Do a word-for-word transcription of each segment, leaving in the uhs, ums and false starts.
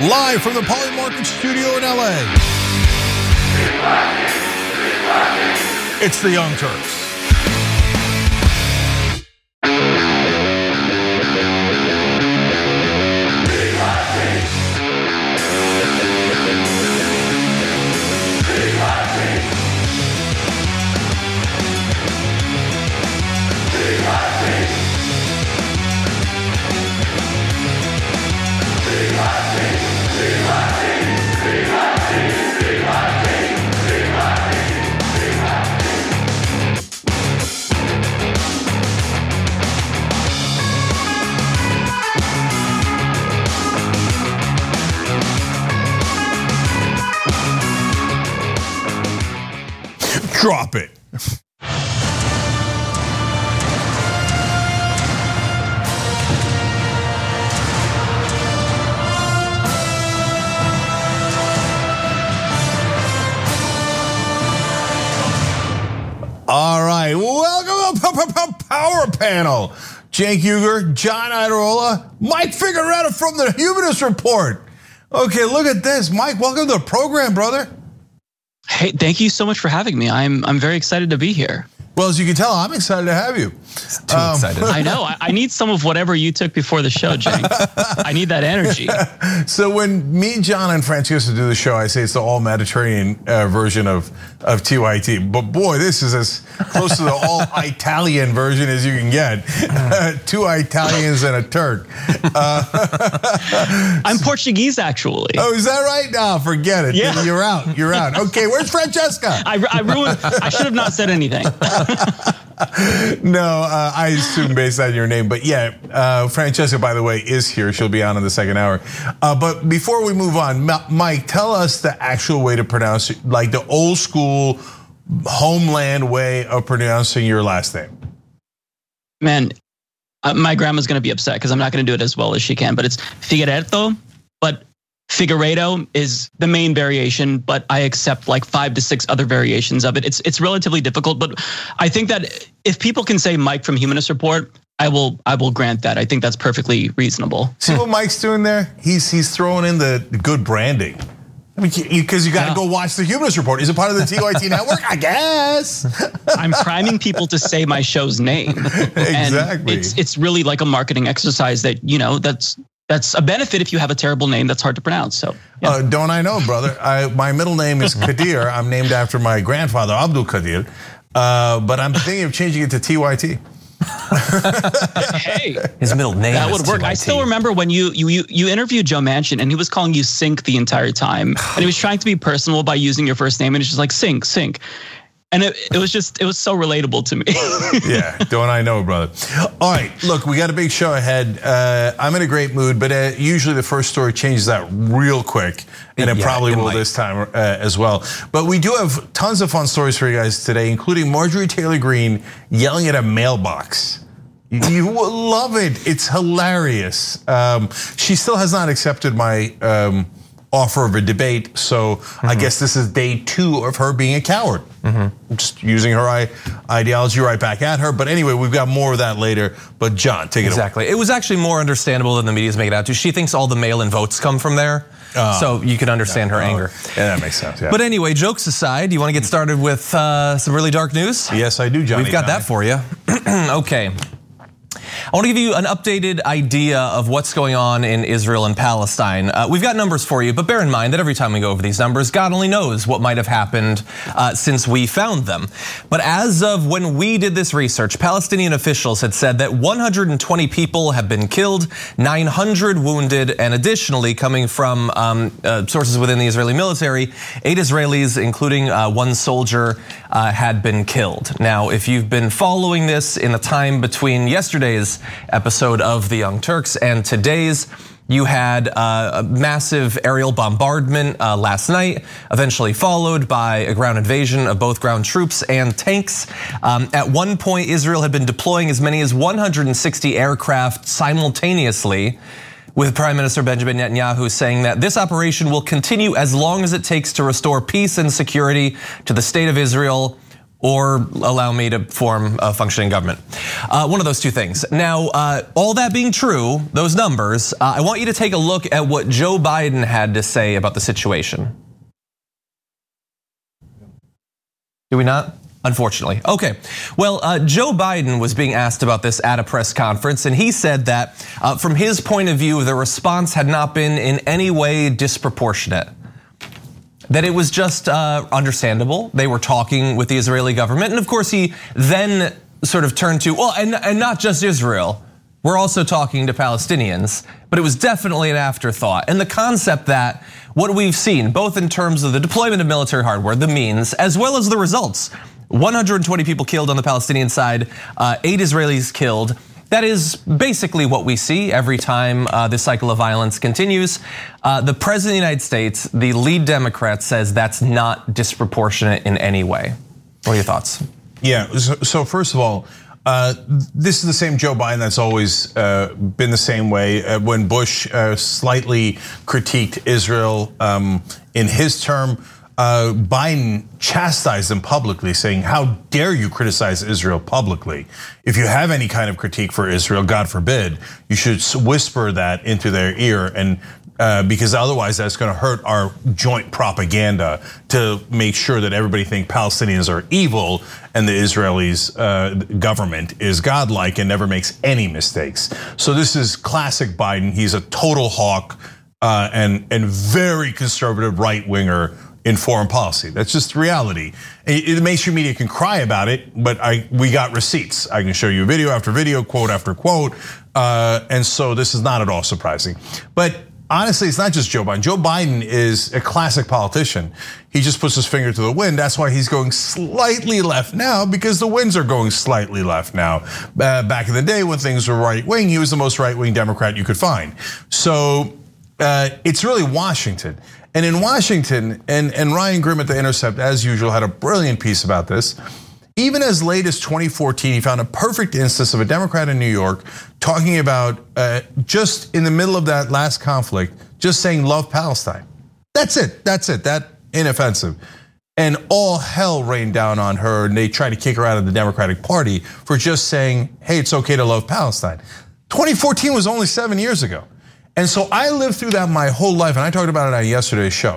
live from the Polymarket studio in L A. It's the Young Turks. Drop it. All right, welcome to Power Panel. Cenk Uygur, John Iadarola, Mike Figueroa from the Humanist Report. Okay, look at this. Mike, welcome to the program, brother. Hey, thank you so much for having me. I'm I'm very excited to be here. Well, as you can tell, I'm excited to have you. Too um, excited. I know. I, I need some of whatever you took before the show, Cenk. I need that energy. So when me, John, and Francesca do the show, I say it's the all-Mediterranean uh, version of, of T Y T. But boy, this is as close to the all-Italian version as you can get. Uh, two Italians and a Turk. Uh, I'm Portuguese, actually. Oh, is that right? No, forget it. Yeah. You're out. You're out. Okay, where's Francesca? I, I ruined. I should have not said anything. No, uh, I assume based on your name, but yeah, uh, Francesca, by the way, is here. She'll be on in the second hour. Uh, but before we move on, Mike, tell us the actual way to pronounce it, like the old school homeland way of pronouncing your last name. Man, uh, my grandma's gonna be upset because I'm not gonna do it as well as she can. But it's Figueiredo, but Figueiredo is the main variation, but I accept like five to six other variations of it. It's it's relatively difficult, but I think that if people can say Mike from Humanist Report, I will I will grant that. I think that's perfectly reasonable. See what Mike's doing there? He's he's throwing in the good branding. I mean, because you got to yeah. go watch the Humanist Report. Is it part of the T Y T network? I guess. I'm priming people to say my show's name. Exactly. And it's it's really like a marketing exercise that, you know, that's That's a benefit if you have a terrible name that's hard to pronounce. So, yeah. uh, don't I know, brother? I, my middle name is Kadir. I'm named after my grandfather, Abdul Kadir. Uh, but I'm thinking of changing it to T Y T. Hey, his middle name that is would work. T Y T. I still remember when you you you interviewed Joe Manchin and he was calling you Sink the entire time, and he was trying to be personal by using your first name, and it's just like Sink, Sink. And it, it was just, it was so relatable to me. Yeah, don't I know, brother. All right, look, we got a big show ahead. Uh, I'm in a great mood, but uh, usually the first story changes that real quick. And it yeah, probably it will might. this time uh, as well. But we do have tons of fun stories for you guys today, including Marjorie Taylor Greene yelling at a mailbox. You will love it, it's hilarious. Um, she still has not accepted my um, offer of a debate, so mm-hmm. I guess this is day two of her being a coward. Mm-hmm. Just using her ideology right back at her. But anyway, we've got more of that later. But John, take it exactly. away. It was actually more understandable than the media's making it out to. She thinks all the mail-in votes come from there. Uh, so you can understand yeah, her oh, anger. Yeah, that makes sense. Yeah. But anyway, jokes aside, you want to get started with uh, some really dark news? Yes, I do, Johnny. We've got Johnny. that for you. Okay. I want to give you an updated idea of what's going on in Israel and Palestine. Uh, we've got numbers for you, but bear in mind that every time we go over these numbers, God only knows what might have happened uh, since we found them. But as of when we did this research, Palestinian officials had said that one hundred twenty people have been killed, nine hundred wounded, and additionally, coming from um, uh, sources within the Israeli military, eight Israelis, including uh, one soldier, uh, had been killed. Now, if you've been following this in the time between yesterday's episode of The Young Turks and today's, you had a massive aerial bombardment last night, eventually followed by a ground invasion of both ground troops and tanks. Um, at one point, Israel had been deploying as many as one hundred sixty aircraft simultaneously, with Prime Minister Benjamin Netanyahu saying that this operation will continue as long as it takes to restore peace and security to the state of Israel, or allow me to form a functioning government. Uh, one of those two things. Now, uh, all that being true, those numbers, uh, I want you to take a look at what Joe Biden had to say about the situation. Do we not? Unfortunately. Okay, well, uh, Joe Biden was being asked about this at a press conference, and he said that uh, from his point of view, the response had not been in any way disproportionate. That it was just uh, understandable. They were talking with the Israeli government, and of course he then sort of turned to, well, and, and not just Israel, we're also talking to Palestinians, but it was definitely an afterthought. And the concept that what we've seen, both in terms of the deployment of military hardware, the means, as well as the results, one hundred twenty people killed on the Palestinian side, uh, eight Israelis killed. That is basically what we see every time uh, this cycle of violence continues. Uh, the president of the United States, the lead Democrat, says that's not disproportionate in any way. What are your thoughts? Yeah, so first of all, uh, this is the same Joe Biden that's always uh, been the same way. Uh, when Bush uh, slightly critiqued Israel um, in his term, Uh, Biden chastised them publicly, saying, how dare you criticize Israel publicly? If you have any kind of critique for Israel, God forbid, you should whisper that into their ear, and uh, because otherwise that's gonna hurt our joint propaganda to make sure that everybody thinks Palestinians are evil and the Israelis uh, government is godlike and never makes any mistakes. So this is classic Biden. He's a total hawk uh, and, and very conservative right-winger in foreign policy. That's just reality. The mainstream media can cry about it, but I we got receipts. I can show you video after video, quote after quote, uh, and so this is not at all surprising. But honestly, it's not just Joe Biden. Joe Biden is a classic politician. He just puts his finger to the wind. That's why he's going slightly left now, because the winds are going slightly left now. Uh, back in the day when things were right wing, he was the most right wing Democrat you could find. So uh, it's really Washington. And in Washington, and, and Ryan Grim at The Intercept, as usual, had a brilliant piece about this. Even as late as twenty fourteen, he found a perfect instance of a Democrat in New York talking about uh, just in the middle of that last conflict, just saying love Palestine. That's it, that's it, that inoffensive. And all hell rained down on her, and they tried to kick her out of the Democratic Party for just saying, hey, it's okay to love Palestine. twenty fourteen was only seven years ago. And so I lived through that my whole life, and I talked about it on yesterday's show.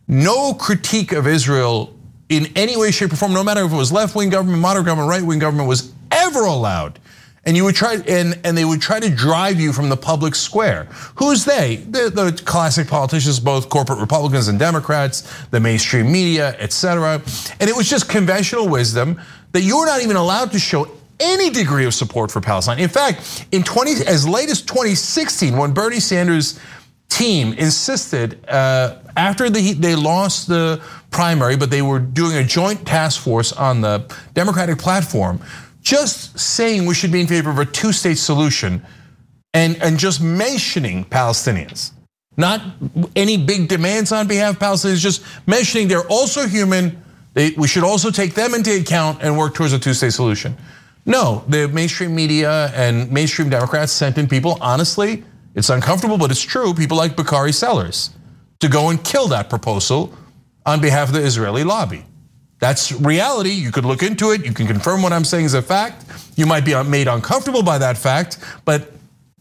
No critique of Israel in any way, shape, or form, no matter if it was left-wing government, moderate government, right-wing government, was ever allowed. And you would try, and, and they would try to drive you from the public square. Who's they? The, the classic politicians, both corporate Republicans and Democrats, the mainstream media, et cetera. And it was just conventional wisdom that you're not even allowed to show any degree of support for Palestine. In fact, in twenty as late as twenty sixteen, when Bernie Sanders' team insisted uh, after the, they lost the primary, but they were doing a joint task force on the Democratic platform, just saying we should be in favor of a two-state solution, and and just mentioning Palestinians, not any big demands on behalf of Palestinians, just mentioning they're also human. They, we should also take them into account and work towards a two-state solution. No, the mainstream media and mainstream Democrats sent in people, honestly, it's uncomfortable, but it's true, people like Bakari Sellers, to go and kill that proposal on behalf of the Israeli lobby. That's reality, you could look into it, you can confirm what I'm saying is a fact. You might be made uncomfortable by that fact, but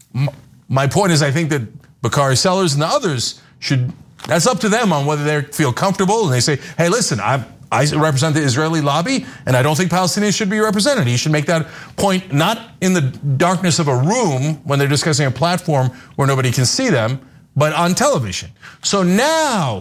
my point is I think that Bakari Sellers and the others should, that's up to them on whether they feel comfortable and they say, hey, listen, I'm, I represent the Israeli lobby, and I don't think Palestinians should be represented. He should make that point not in the darkness of a room when they're discussing a platform where nobody can see them, but on television. So now,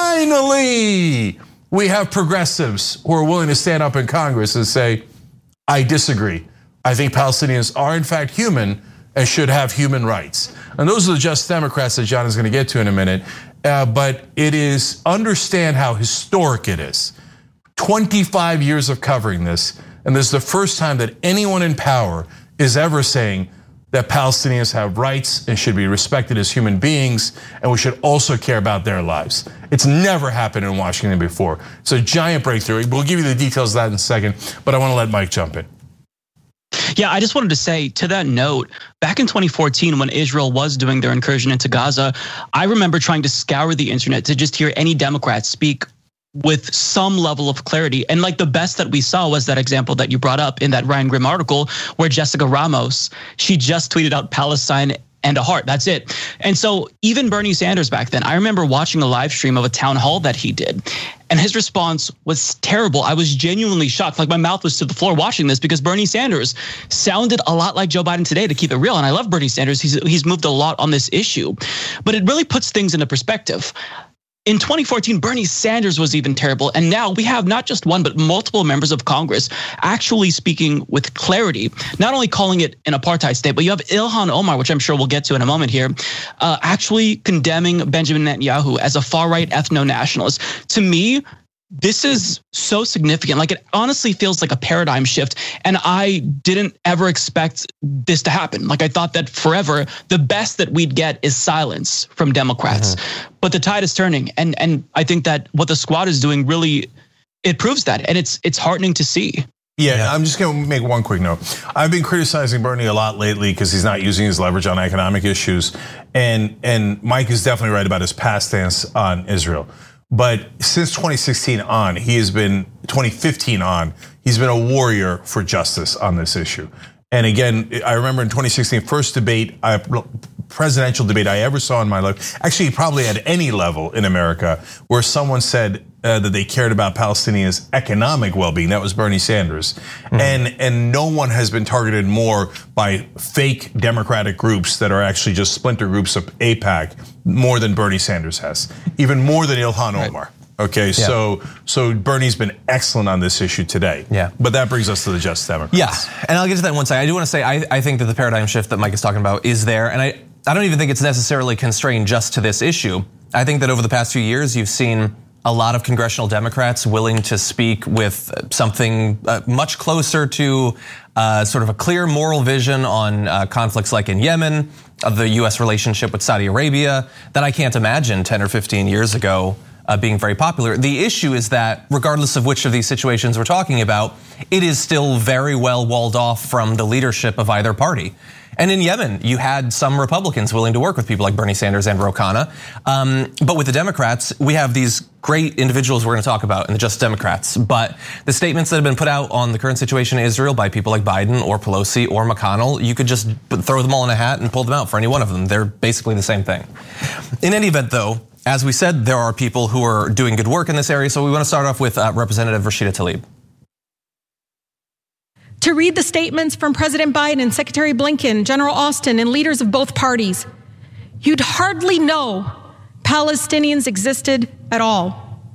finally, we have progressives who are willing to stand up in Congress and say, I disagree. I think Palestinians are in fact human and should have human rights. And those are the Just Democrats that John is gonna get to in a minute. Uh, but it is, understand how historic it is. twenty-five years of covering this, and this is the first time that anyone in power is ever saying that Palestinians have rights and should be respected as human beings, and we should also care about their lives. It's never happened in Washington before. It's a giant breakthrough. We'll give you the details of that in a second, but I want to let Mike jump in. Yeah, I just wanted to say to that note, back in twenty fourteen, when Israel was doing their incursion into Gaza, I remember trying to scour the internet to just hear any Democrats speak with some level of clarity. And like the best that we saw was that example that you brought up in that Ryan Grim article where Jessica Ramos, she just tweeted out Palestine and a heart. That's it. And so even Bernie Sanders back then, I remember watching a live stream of a town hall that he did, and his response was terrible. I was genuinely shocked. Like my mouth was to the floor watching this because Bernie Sanders sounded a lot like Joe Biden today, to keep it real. And I love Bernie Sanders. He's he's moved a lot on this issue, but it really puts things into perspective. In twenty fourteen, Bernie Sanders was even terrible. And now we have not just one, but multiple members of Congress actually speaking with clarity, not only calling it an apartheid state, but you have Ilhan Omar, which I'm sure we'll get to in a moment here, uh, actually condemning Benjamin Netanyahu as a far-right ethno-nationalist. To me, this is so significant. Like it honestly feels like a paradigm shift. And I didn't ever expect this to happen. Like I thought that forever, the best that we'd get is silence from Democrats. Mm-hmm. But the tide is turning. And and I think that what the squad is doing really, it proves that. And it's it's heartening to see. Yeah, yeah, I'm just going to make one quick note. I've been criticizing Bernie a lot lately because he's not using his leverage on economic issues. And, and Mike is definitely right about his past stance on Israel. But since twenty sixteen on, he has been, twenty fifteen on, he's been a warrior for justice on this issue. And again, I remember in twenty sixteen, first debate, presidential debate I ever saw in my life, actually probably at any level in America, where someone said uh, that they cared about Palestinians' economic well-being. That was Bernie Sanders. Mm-hmm. And, and no one has been targeted more by fake Democratic groups that are actually just splinter groups of AIPAC more than Bernie Sanders has, even more than Ilhan Omar. Right. Okay, yeah. so so Bernie's been excellent on this issue today. Yeah, but that brings us to the Justice Democrats. Yeah, and I'll get to that in one second. I do want to say I, I think that the paradigm shift that Mike is talking about is there, and I, I don't even think it's necessarily constrained just to this issue. I think that over the past few years, you've seen a lot of congressional Democrats willing to speak with something uh, much closer to uh, sort of a clear moral vision on uh, conflicts like in Yemen, of the U S relationship with Saudi Arabia, that I can't imagine ten or fifteen years ago Uh, being very popular. The issue is that regardless of which of these situations we're talking about, it is still very well walled off from the leadership of either party. And in Yemen, you had some Republicans willing to work with people like Bernie Sanders and Ro Khanna. Um, but with the Democrats, we have these great individuals we're going to talk about in the Just Democrats. But the statements that have been put out on the current situation in Israel by people like Biden or Pelosi or McConnell, you could just throw them all in a hat and pull them out for any one of them. They're basically the same thing. In any event, though, as we said, there are people who are doing good work in this area. So we want to start off with uh, Representative Rashida Tlaib. To read the statements from President Biden, Secretary Blinken, General Austin, and leaders of both parties, you'd hardly know Palestinians existed at all.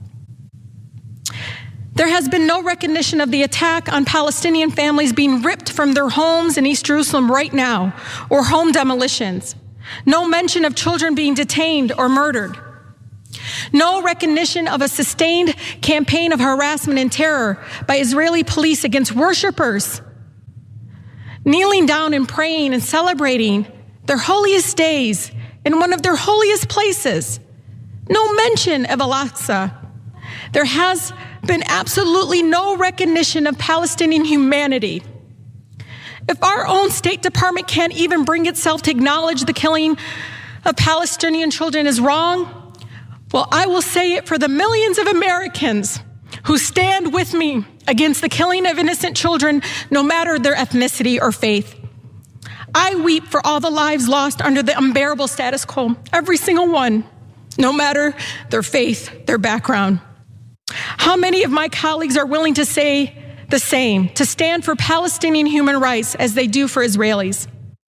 There has been no recognition of the attack on Palestinian families being ripped from their homes in East Jerusalem right now, or home demolitions. No mention of children being detained or murdered. No recognition of a sustained campaign of harassment and terror by Israeli police against worshipers, kneeling down and praying and celebrating their holiest days in one of their holiest places. No mention of Al-Aqsa. There has been absolutely no recognition of Palestinian humanity. If our own State Department can't even bring itself to acknowledge the killing of Palestinian children is wrong, well, I will say it for the millions of Americans who stand with me against the killing of innocent children, no matter their ethnicity or faith. I weep for all the lives lost under the unbearable status quo, every single one, no matter their faith, their background. How many of my colleagues are willing to say the same, to stand for Palestinian human rights as they do for Israelis?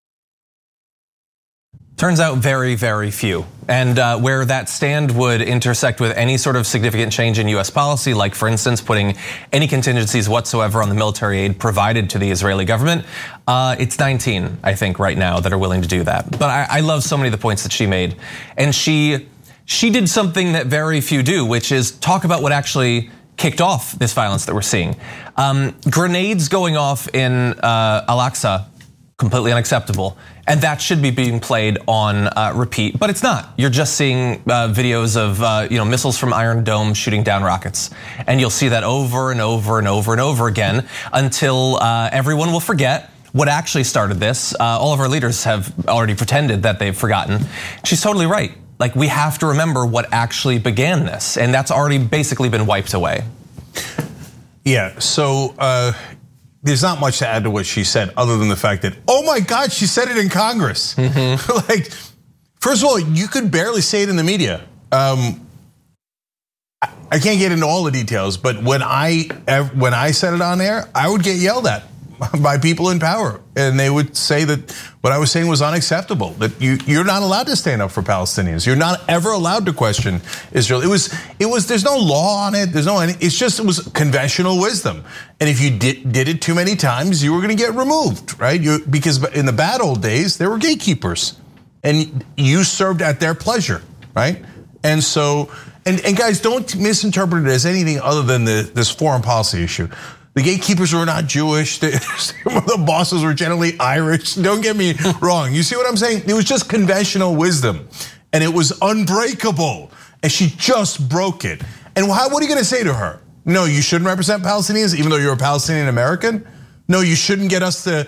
Turns out very, very few. And uh, where that stand would intersect with any sort of significant change in U S policy, like for instance, putting any contingencies whatsoever on the military aid provided to the Israeli government, uh, it's nineteen, I think, right now that are willing to do that. But I, I love so many of the points that she made. And she, she did something that very few do, which is talk about what actually kicked off this violence that we're seeing. Um, grenades going off in uh, Al-Aqsa, completely unacceptable. And that should be being played on uh, repeat, but it's not. You're just seeing uh, videos of uh, you know missiles from Iron Dome shooting down rockets. And you'll see that over and over and over and over again until uh, everyone will forget what actually started this. Uh, all of our leaders have already pretended that they've forgotten. She's totally right. like we have to remember what actually began this, and that's already basically been wiped away. Yeah, so uh, there's not much to add to what she said other than the fact that, oh my God, she said it in Congress. Mm-hmm. Like, first of all, you could barely say it in the media. Um, I can't get into all the details, but when I when I said it on air, I would get yelled at by people in power, and they would say that what I was saying was unacceptable. That you you're not allowed to stand up for Palestinians. You're not ever allowed to question Israel. It was it was there's no law on it. There's no it's just it was conventional wisdom. And if you did did it too many times, you were going to get removed, right? You, because in the bad old days, there were gatekeepers, and you served at their pleasure, right? And so. And, and guys, don't misinterpret it as anything other than the, this foreign policy issue. The gatekeepers were not Jewish. The, the bosses were generally Irish. Don't get me wrong. You see what I'm saying? It was just conventional wisdom, and it was unbreakable. And she just broke it. And how, what are you going to say to her? No, you shouldn't represent Palestinians, even though you're a Palestinian American. No, you shouldn't get us to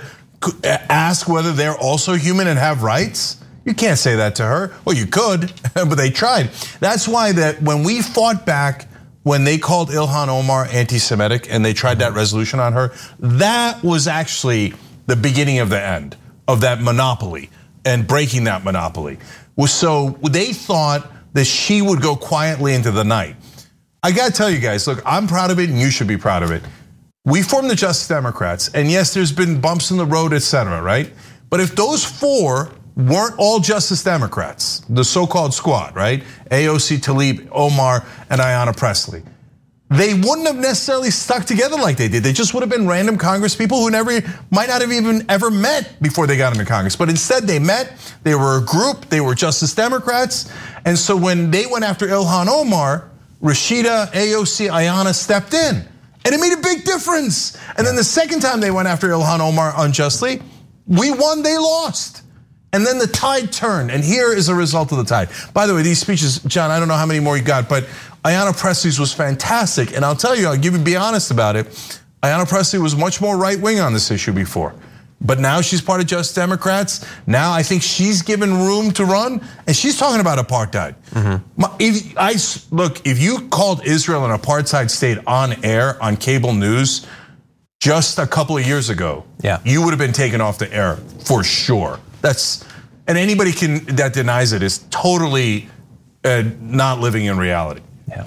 ask whether they're also human and have rights. You can't say that to her. Well, you could, but they tried. That's why that when we fought back, when they called Ilhan Omar anti-Semitic and they tried that resolution on her, that was actually the beginning of the end of that monopoly and breaking that monopoly. So they thought that she would go quietly into the night. I gotta tell you guys, look, I'm proud of it and you should be proud of it. We formed the Justice Democrats, and yes, there's been bumps in the road, et cetera, right? But if those four weren't all Justice Democrats, the so-called squad, right? A O C, Tlaib, Omar, and Ayanna Pressley. They wouldn't have necessarily stuck together like they did. They just would have been random Congress people who never might not have even ever met before they got into Congress. But instead they met, they were a group, they were Justice Democrats. And so when they went after Ilhan Omar, Rashida, A O C, Ayanna stepped in. And it made a big difference. And then the second time they went after Ilhan Omar unjustly, we won, they lost. And then the tide turned, and here is a result of the tide. By the way, these speeches, John, I don't know how many more you got, but Ayanna Pressley's was fantastic. And I'll tell you, I'll give you, be honest about it. Ayanna Pressley was much more right wing on this issue before. But now she's part of Justice Democrats. Now I think she's given room to run, and she's talking about apartheid. Mm-hmm. If I, look, if you called Israel an apartheid state on air, on cable news, just a couple of years ago, yeah. you would have been taken off the air for sure. That's, and anybody can that denies it is totally uh, not living in reality. Yeah.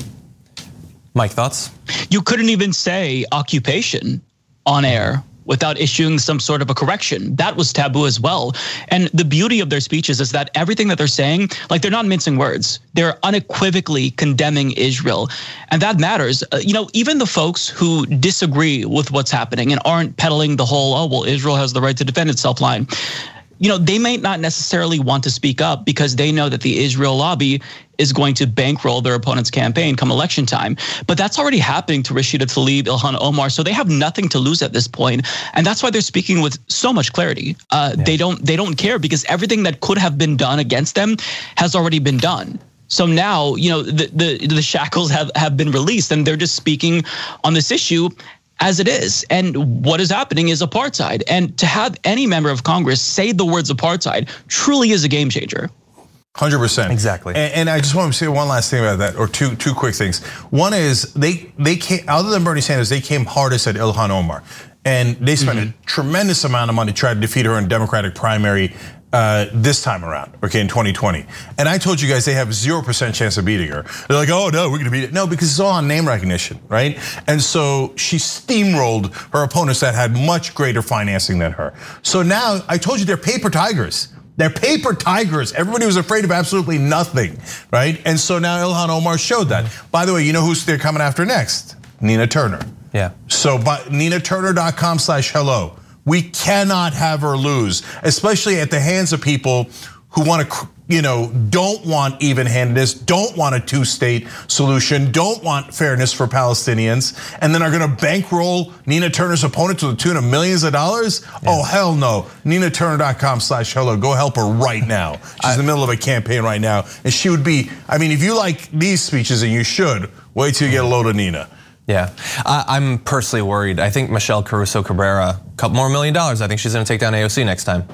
Mike, thoughts? You couldn't even say occupation on air without issuing some sort of a correction. That was taboo as well. And the beauty of their speeches is that everything that they're saying, like they're not mincing words. They're unequivocally condemning Israel. And that matters. Uh, you know, even the folks who disagree with what's happening and aren't peddling the whole, oh, well, Israel has the right to defend itself line. You know, they may not necessarily want to speak up because they know that the Israel lobby is going to bankroll their opponent's campaign come election time. But that's already happening to Rashida Tlaib, Ilhan Omar, so they have nothing to lose at this point, and that's why they're speaking with so much clarity. Uh, yeah. They don't they don't care because everything that could have been done against them has already been done. So now, you know, the the, the shackles have, have been released, and they're just speaking on this issue as it is. And what is happening is apartheid. And to have any member of Congress say the words apartheid truly is a game changer. one hundred percent. Exactly. And, and I just want to say one last thing about that, or two two quick things. One is they they came, other than Bernie Sanders, they came hardest at Ilhan Omar. And they spent mm-hmm. a tremendous amount of money trying to defeat her in a Democratic primary uh, this time around, okay, in twenty twenty. And I told you guys they have zero percent chance of beating her. They're like, oh no, we're gonna beat it. No, because it's all on name recognition, right? And so she steamrolled her opponents that had much greater financing than her. So now, I told you they're paper tigers. They're paper tigers. Everybody was afraid of absolutely nothing, right? And so now Ilhan Omar showed that. By the way, you know who they're coming after next? Nina Turner. Yeah. So by nina turner dot com slash hello. We cannot have her lose, especially at the hands of people who want to, you know, don't want even-handedness, don't want a two-state solution, don't want fairness for Palestinians, and then are going to bankroll Nina Turner's opponent to the tune of millions of dollars? Yeah. Oh, hell no. nina turner dot com slash hello. Go help her right now. She's I, in the middle of a campaign right now, and she would be, I mean, if you like these speeches, and you should, wait till you get a load of Nina. Yeah, I'm personally worried. I think Michelle Caruso Cabrera, a couple more million dollars. I think she's going to take down A O C next time.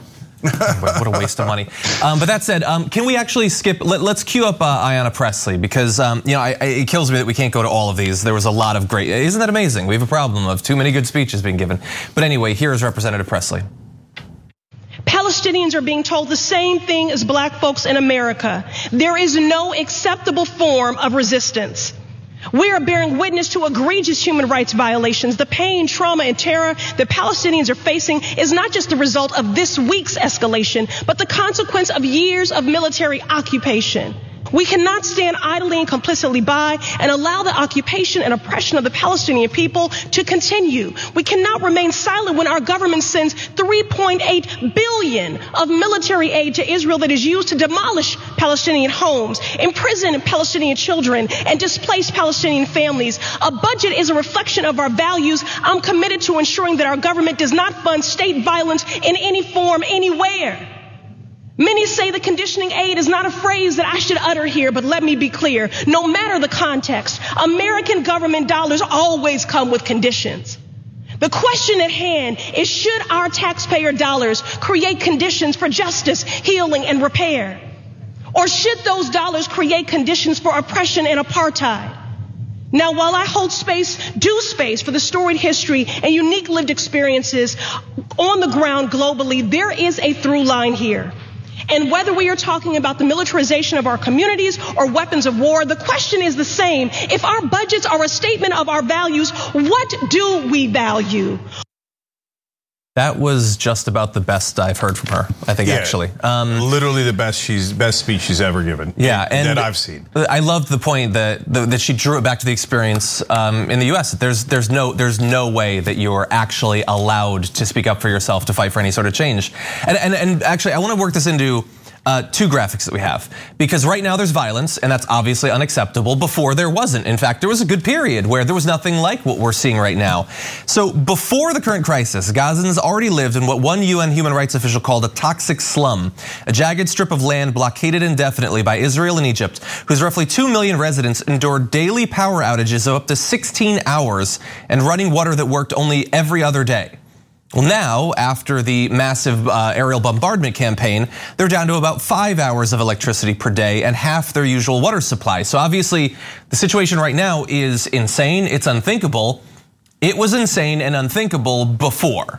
What a waste of money. Um, but that said, um, can we actually skip? Let, let's cue up uh, Ayanna Pressley, because um, you know I, I, it kills me that we can't go to all of these. There was a lot of great. Isn't that amazing? We have a problem of too many good speeches being given. But anyway, here is Representative Pressley. Palestinians are being told the same thing as black folks in America. There is no acceptable form of resistance. We are bearing witness to egregious human rights violations. The pain, trauma, and terror that Palestinians are facing is not just the result of this week's escalation, but the consequence of years of military occupation. We cannot stand idly and complicitly by and allow the occupation and oppression of the Palestinian people to continue. We cannot remain silent when our government sends three point eight billion dollars of military aid to Israel that is used to demolish Palestinian homes, imprison Palestinian children, and displace Palestinian families. A budget is a reflection of our values. I'm committed to ensuring that our government does not fund state violence in any form, anywhere. Many say the conditioning aid is not a phrase that I should utter here, but let me be clear. No matter the context, American government dollars always come with conditions. The question at hand is, should our taxpayer dollars create conditions for justice, healing, and repair? Or should those dollars create conditions for oppression and apartheid? Now, while I hold space, due space for the storied history and unique lived experiences on the ground globally, there is a through line here. And whether we are talking about the militarization of our communities or weapons of war, the question is the same. If our budgets are a statement of our values, what do we value? That was just about the best I've heard from her, I think, yeah, actually. Um, literally the best she's best speech she's ever given. Yeah, and that I've seen. I loved the point that that she drew it back to the experience um, in the U S. There's there's no there's no way that you're actually allowed to speak up for yourself, to fight for any sort of change. And and, and actually, I want to work this into Uh, two graphics that we have, because right now there's violence, and that's obviously unacceptable. Before, there wasn't. In fact, there was a good period where there was nothing like what we're seeing right now. So before the current crisis, Gazans already lived in what one U N human rights official called a toxic slum, a jagged strip of land blockaded indefinitely by Israel and Egypt, whose roughly two million residents endured daily power outages of up to sixteen hours and running water that worked only every other day. Well, now, after the massive uh, aerial bombardment campaign, they're down to about five hours of electricity per day and half their usual water supply. So obviously, the situation right now is insane. It's unthinkable. It was insane and unthinkable before.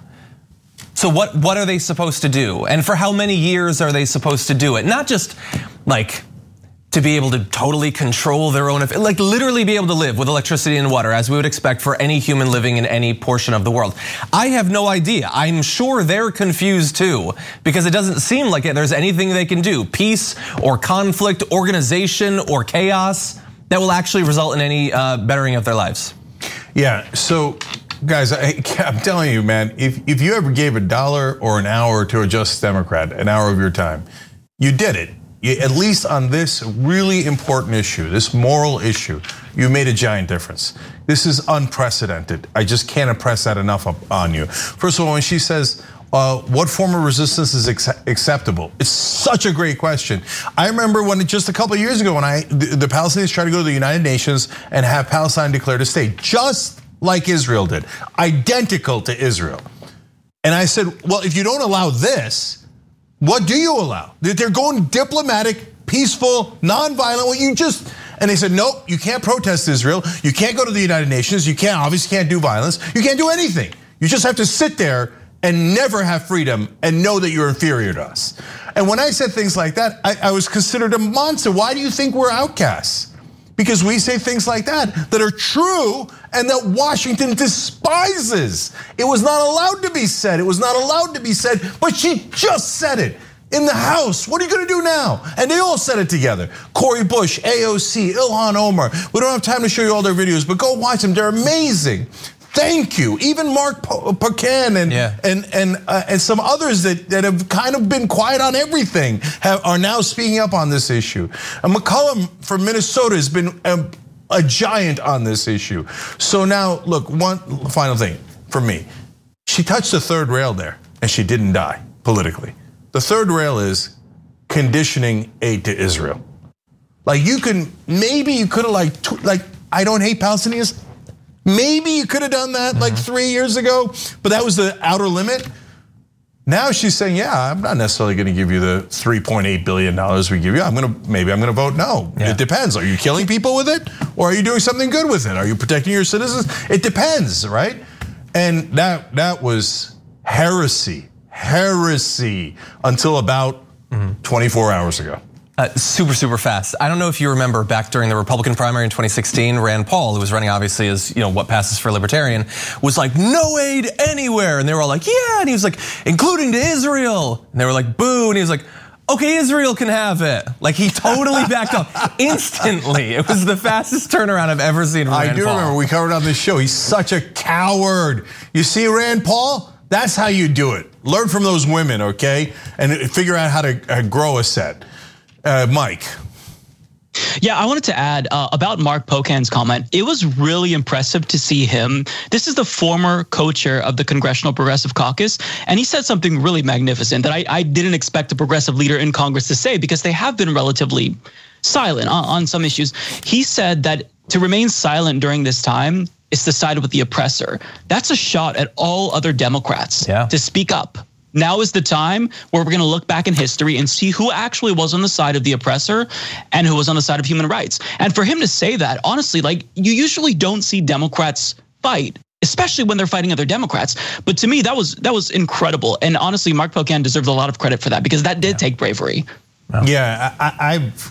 So what, what are they supposed to do? And for how many years are they supposed to do it? Not just like to be able to totally control their own, like literally be able to live with electricity and water as we would expect for any human living in any portion of the world. I have no idea. I'm sure they're confused too, because it doesn't seem like there's anything they can do, peace or conflict, organization or chaos, that will actually result in any uh, bettering of their lives. Yeah, so guys, I, I'm telling you, man, if, if you ever gave a dollar or an hour to a Justice Democrat, an hour of your time, you did it. At least on this really important issue, this moral issue, you made a giant difference. This is unprecedented. I just can't impress that enough on you. First of all, when she says, uh, what form of resistance is acceptable? It's such a great question. I remember when just a couple of years ago when I the, the Palestinians tried to go to the United Nations and have Palestine declared a state, just like Israel did, identical to Israel. And I said, well, if you don't allow this, what do you allow? They're going diplomatic, peaceful, nonviolent. Well, you just, and they said, nope, you can't protest Israel. You can't go to the United Nations. You can't, obviously can't do violence. You can't do anything. You just have to sit there and never have freedom and know that you're inferior to us. And when I said things like that, I, I was considered a monster. Why do you think we're outcasts? Because we say things like that that are true and that Washington despises. It was not allowed to be said. It was not allowed to be said, but she just said it in the House. What are you gonna do now? And they all said it together. Cori Bush, A O C, Ilhan Omar. We don't have time to show you all their videos, but go watch them. They're amazing. Thank you. Even Mark Pocan and yeah. and and uh, and some others that, that have kind of been quiet on everything have, are now speaking up on this issue. And McCollum from Minnesota has been a, a giant on this issue. So now, look, one final thing for me. She touched the third rail there, and she didn't die politically. The third rail is conditioning aid to Israel. Like you can, maybe you could have like, like I don't hate Palestinians. Maybe you could have done that like three years ago, but that was the outer limit. Now she's saying, yeah, I'm not necessarily going to give you the three point eight billion dollars we give you. I'm going to, maybe I'm going to vote no. Yeah. It depends. Are you killing people with it? Or are you doing something good with it? Are you protecting your citizens? It depends, right? And that that was heresy, heresy until about mm-hmm. twenty-four hours ago. Uh, super, super fast. I don't know if you remember back during the Republican primary in twenty sixteen, Rand Paul, who was running obviously as, you know, what passes for libertarian, was like, no aid anywhere. And they were all like, yeah. And he was like, including to Israel. And they were like, boo. And he was like, okay, Israel can have it. Like he totally backed up instantly. It was the fastest turnaround I've ever seen from Rand Paul. I do remember we covered on this show. He's such a coward. You see Rand Paul? That's how you do it. Learn from those women, okay? And figure out how to grow a set. Uh, Mike. Yeah, I wanted to add uh, about Mark Pocan's comment. It was really impressive to see him. This is the former co-chair of the Congressional Progressive Caucus, and he said something really magnificent that I, I didn't expect a progressive leader in Congress to say, because they have been relatively silent on, on some issues. He said that to remain silent during this time is to side with the oppressor. That's a shot at all other Democrats yeah. to speak up. Now is the time where we're going to look back in history and see who actually was on the side of the oppressor and who was on the side of human rights. And for him to say that, honestly, like you usually don't see Democrats fight, especially when they're fighting other Democrats. But to me, that was that was incredible. And honestly, Mark Pocan deserves a lot of credit for that, because that did yeah. take bravery. Wow. Yeah, I, I've.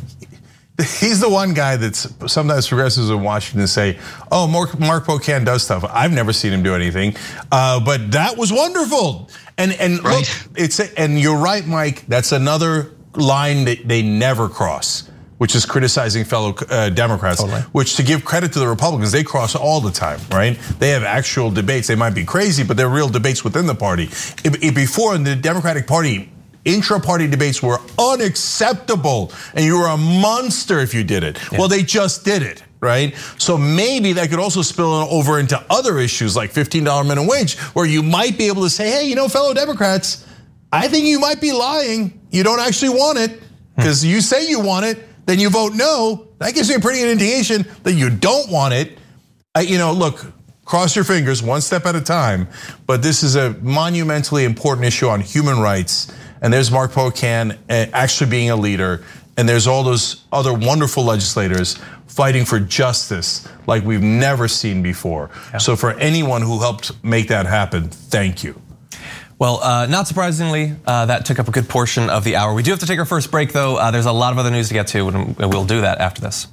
He's the one guy that's sometimes progressives in Washington say, oh, Mark, Mark Pocan does stuff. I've never seen him do anything, uh, but that was wonderful. And and right. look, it's and you're right, Mike. That's another line that they never cross, which is criticizing fellow uh, Democrats. Totally. Which, to give credit to the Republicans, they cross all the time, right? They have actual debates. They might be crazy, but they're real debates within the party. It, it, before in the Democratic Party, intra-party debates were unacceptable, and you were a monster if you did it. Yeah. Well, they just did it. Right? So maybe that could also spill over into other issues like fifteen dollars minimum wage, where you might be able to say, hey, you know, fellow Democrats, I think you might be lying. You don't actually want it, because you say you want it, then you vote no. That gives me a pretty good indication that you don't want it. Uh, you know, look, cross your fingers, one step at a time. But this is a monumentally important issue on human rights. And there's Mark Pocan actually being a leader. And there's all those other wonderful legislators fighting for justice like we've never seen before. Yeah. So for anyone who helped make that happen, thank you. Well, uh, not surprisingly, uh, that took up a good portion of the hour. We do have to take our first break, though. Uh, there's a lot of other news to get to, and we'll do that after this.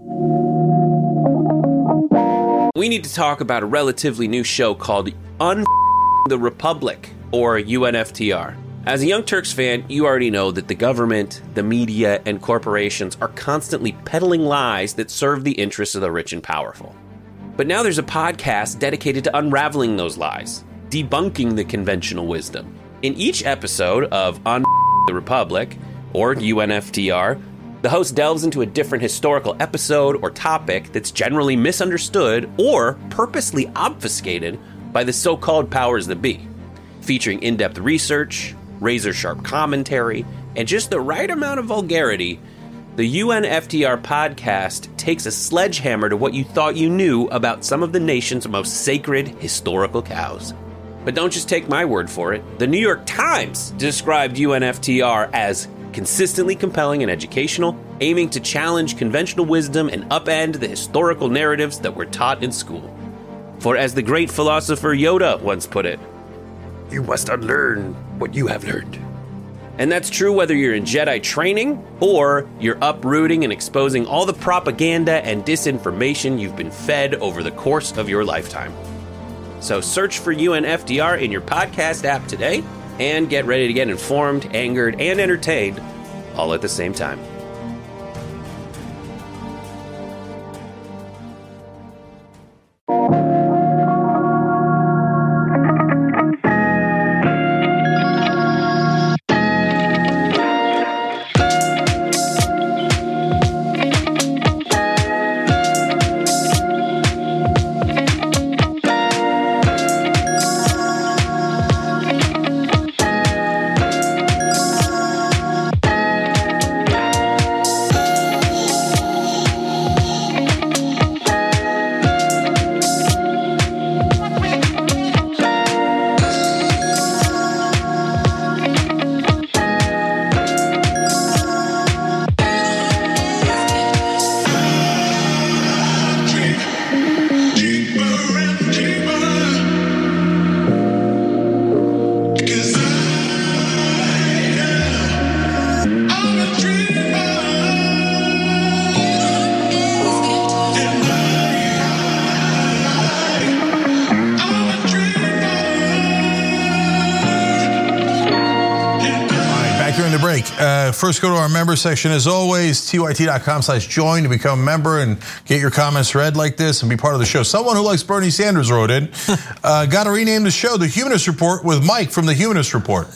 We need to talk about a relatively new show called Un the Republic, or U N F T R. As a Young Turks fan, you already know that the government, the media, and corporations are constantly peddling lies that serve the interests of the rich and powerful. But now there's a podcast dedicated to unraveling those lies, debunking the conventional wisdom. In each episode of Un the Republic, or U N F T R, the host delves into a different historical episode or topic that's generally misunderstood or purposely obfuscated by the so-called powers that be, featuring in-depth research, razor-sharp commentary, and just the right amount of vulgarity. The U N F T R podcast takes a sledgehammer to what you thought you knew about some of the nation's most sacred historical cows. But don't just take my word for it. The New York Times described U N F T R as consistently compelling and educational, aiming to challenge conventional wisdom and upend the historical narratives that were taught in school. For as the great philosopher Yoda once put it, you must unlearn what you have learned. And that's true whether you're in Jedi training or you're uprooting and exposing all the propaganda and disinformation you've been fed over the course of your lifetime. So search for U N F T R in your podcast app today and get ready to get informed, angered, and entertained all at the same time. first, go to our member section. As always, T Y T dot com slash join to become a member and get your comments read like this and be part of the show. Someone who likes Bernie Sanders wrote in, uh, got to rename the show The Humanist Report with Mike from The Humanist Report.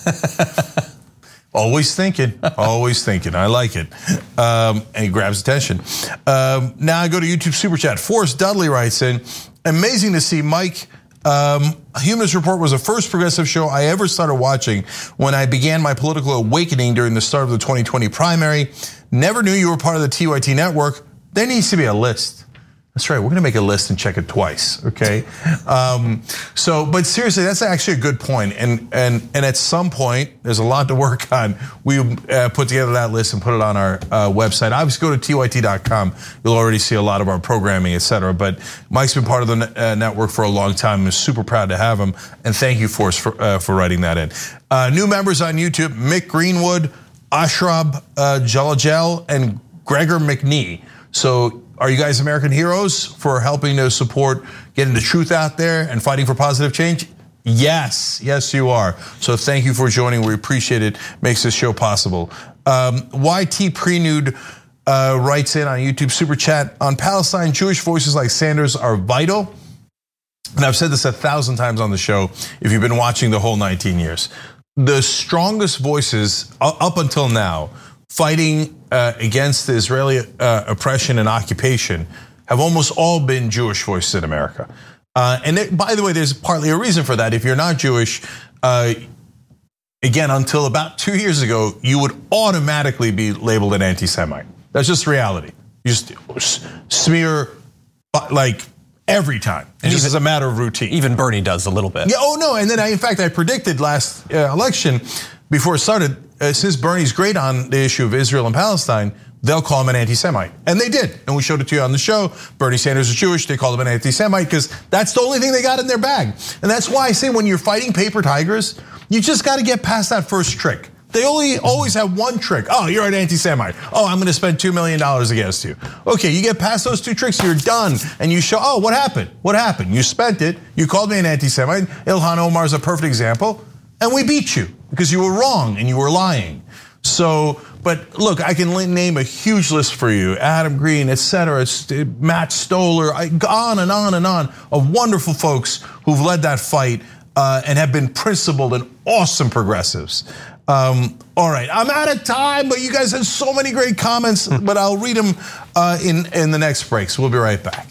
Always thinking, always thinking. I like it. Um, and he grabs attention. Um, now I go to YouTube Super Chat. Forrest Dudley writes in, amazing to see Mike. Um, Humanist Report was the first progressive show I ever started watching when I began my political awakening during the start of the twenty twenty primary. Never knew you were part of the T Y T network. There needs to be a list. That's right, we're gonna make a list and check it twice, okay? Um, so, but seriously, that's actually a good point. And and and at some point, there's a lot to work on. We uh, put together that list and put it on our uh, website. Obviously, go to T Y T dot com. You'll already see a lot of our programming, et cetera. But Mike's been part of the uh, network for a long time. I'm super proud to have him. And thank you, Forrest, for, uh, for writing that in. Uh, new members on YouTube, Mick Greenwood, Ashrab uh, Jalajel, and Gregor McNee. So, are you guys American heroes for helping to support getting the truth out there and fighting for positive change? Yes, yes you are. So thank you for joining. We appreciate it. Makes this show possible. Um, Y T Prenude uh, writes in on YouTube Super Chat, on Palestine, Jewish voices like Sanders are vital. And I've said this a thousand times on the show, if you've been watching the whole nineteen years. The strongest voices up until now fighting uh, against the Israeli uh, oppression and occupation have almost all been Jewish voices in America. Uh, and it, by the way, there's partly a reason for that. If you're not Jewish, uh, again, until about two years ago, you would automatically be labeled an anti-Semite. That's just reality. You just smear like every time. And just as a matter of routine. Even Bernie does a little bit. Yeah. Oh no. And then I, in fact, I predicted last uh, election before it started, uh, since Bernie's great on the issue of Israel and Palestine, they'll call him an anti-Semite. And they did. And we showed it to you on the show. Bernie Sanders is Jewish. They called him an anti-Semite because that's the only thing they got in their bag. And that's why I say when you're fighting paper tigers, you just got to get past that first trick. They only always have one trick. Oh, you're an anti-Semite. Oh, I'm gonna spend two million dollars against you. Okay, you get past those two tricks, you're done. And you show, oh, what happened? What happened? You spent it. You called me an anti-Semite. Ilhan Omar is a perfect example. And we beat you because you were wrong and you were lying. So, but look, I can name a huge list for you. Adam Green, et cetera, Matt Stoller, on and on and on of wonderful folks who've led that fight and have been principled and awesome progressives. Um, all right, I'm out of time, but you guys had so many great comments, but I'll read them uh, in, in the next break, so we'll be right back.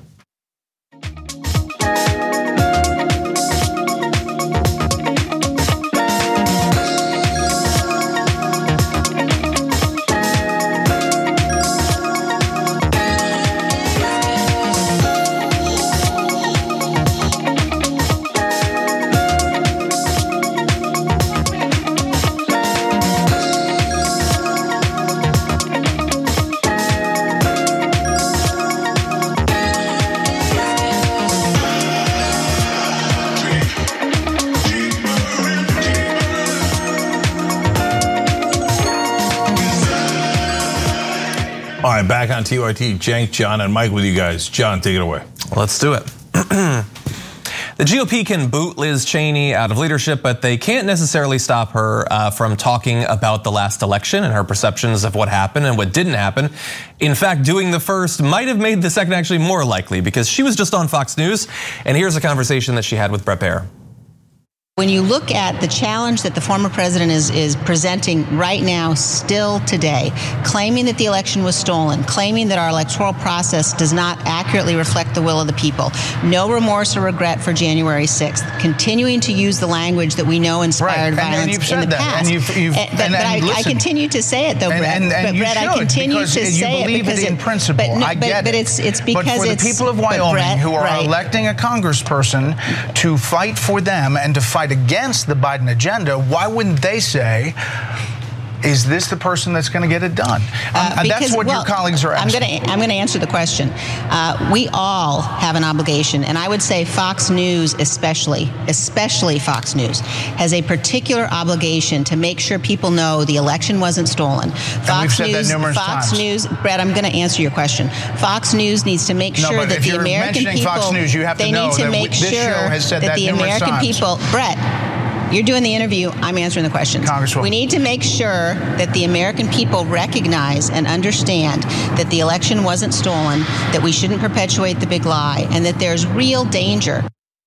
All right, back on T Y T, Cenk, John, and Mike with you guys. John, take it away. Let's do it. The G O P can boot Liz Cheney out of leadership, but they can't necessarily stop her uh, from talking about the last election and her perceptions of what happened and what didn't happen. In fact, doing the first might have made the second actually more likely because she was just on Fox News, and here's a conversation that she had with Bret Baier. When you look at the challenge that the former president is, is presenting right now, still today, claiming that the election was stolen, claiming that our electoral process does not accurately reflect the will of the people, no remorse or regret for January sixth, continuing to use the language that we know inspired right. violence and, and you've said in the that. past. And you've, you've, and, but and, but and I, I continue to say it, though, and, Brett. And, and but you Brett, should, I continue because to you say believe it because it in it, principle. But, no, I but, get but it. it's it's because but for it's, the people of Wyoming Brett, who are right. electing a congressperson to fight for them and to fight against the Biden agenda, why wouldn't they say, is this the person that's going to get it done? Uh, because, that's what well, your colleagues are asking. I'm going to I'm going to answer the question. Uh, we all have an obligation, and I would say Fox News, especially, especially Fox News, has a particular obligation to make sure people know the election wasn't stolen. Fox and we've said News, that numerous Fox times. News, Brett, I'm going to answer your question. Fox News needs to make no, sure but that if the you're American mentioning people Fox News, you have to they know need to that make this sure show has said that, that the numerous American times. people, Brett. You're doing the interview. I'm answering the questions. Congresswoman. We need to make sure that the American people recognize and understand that the election wasn't stolen, that we shouldn't perpetuate the big lie, and that there's real danger.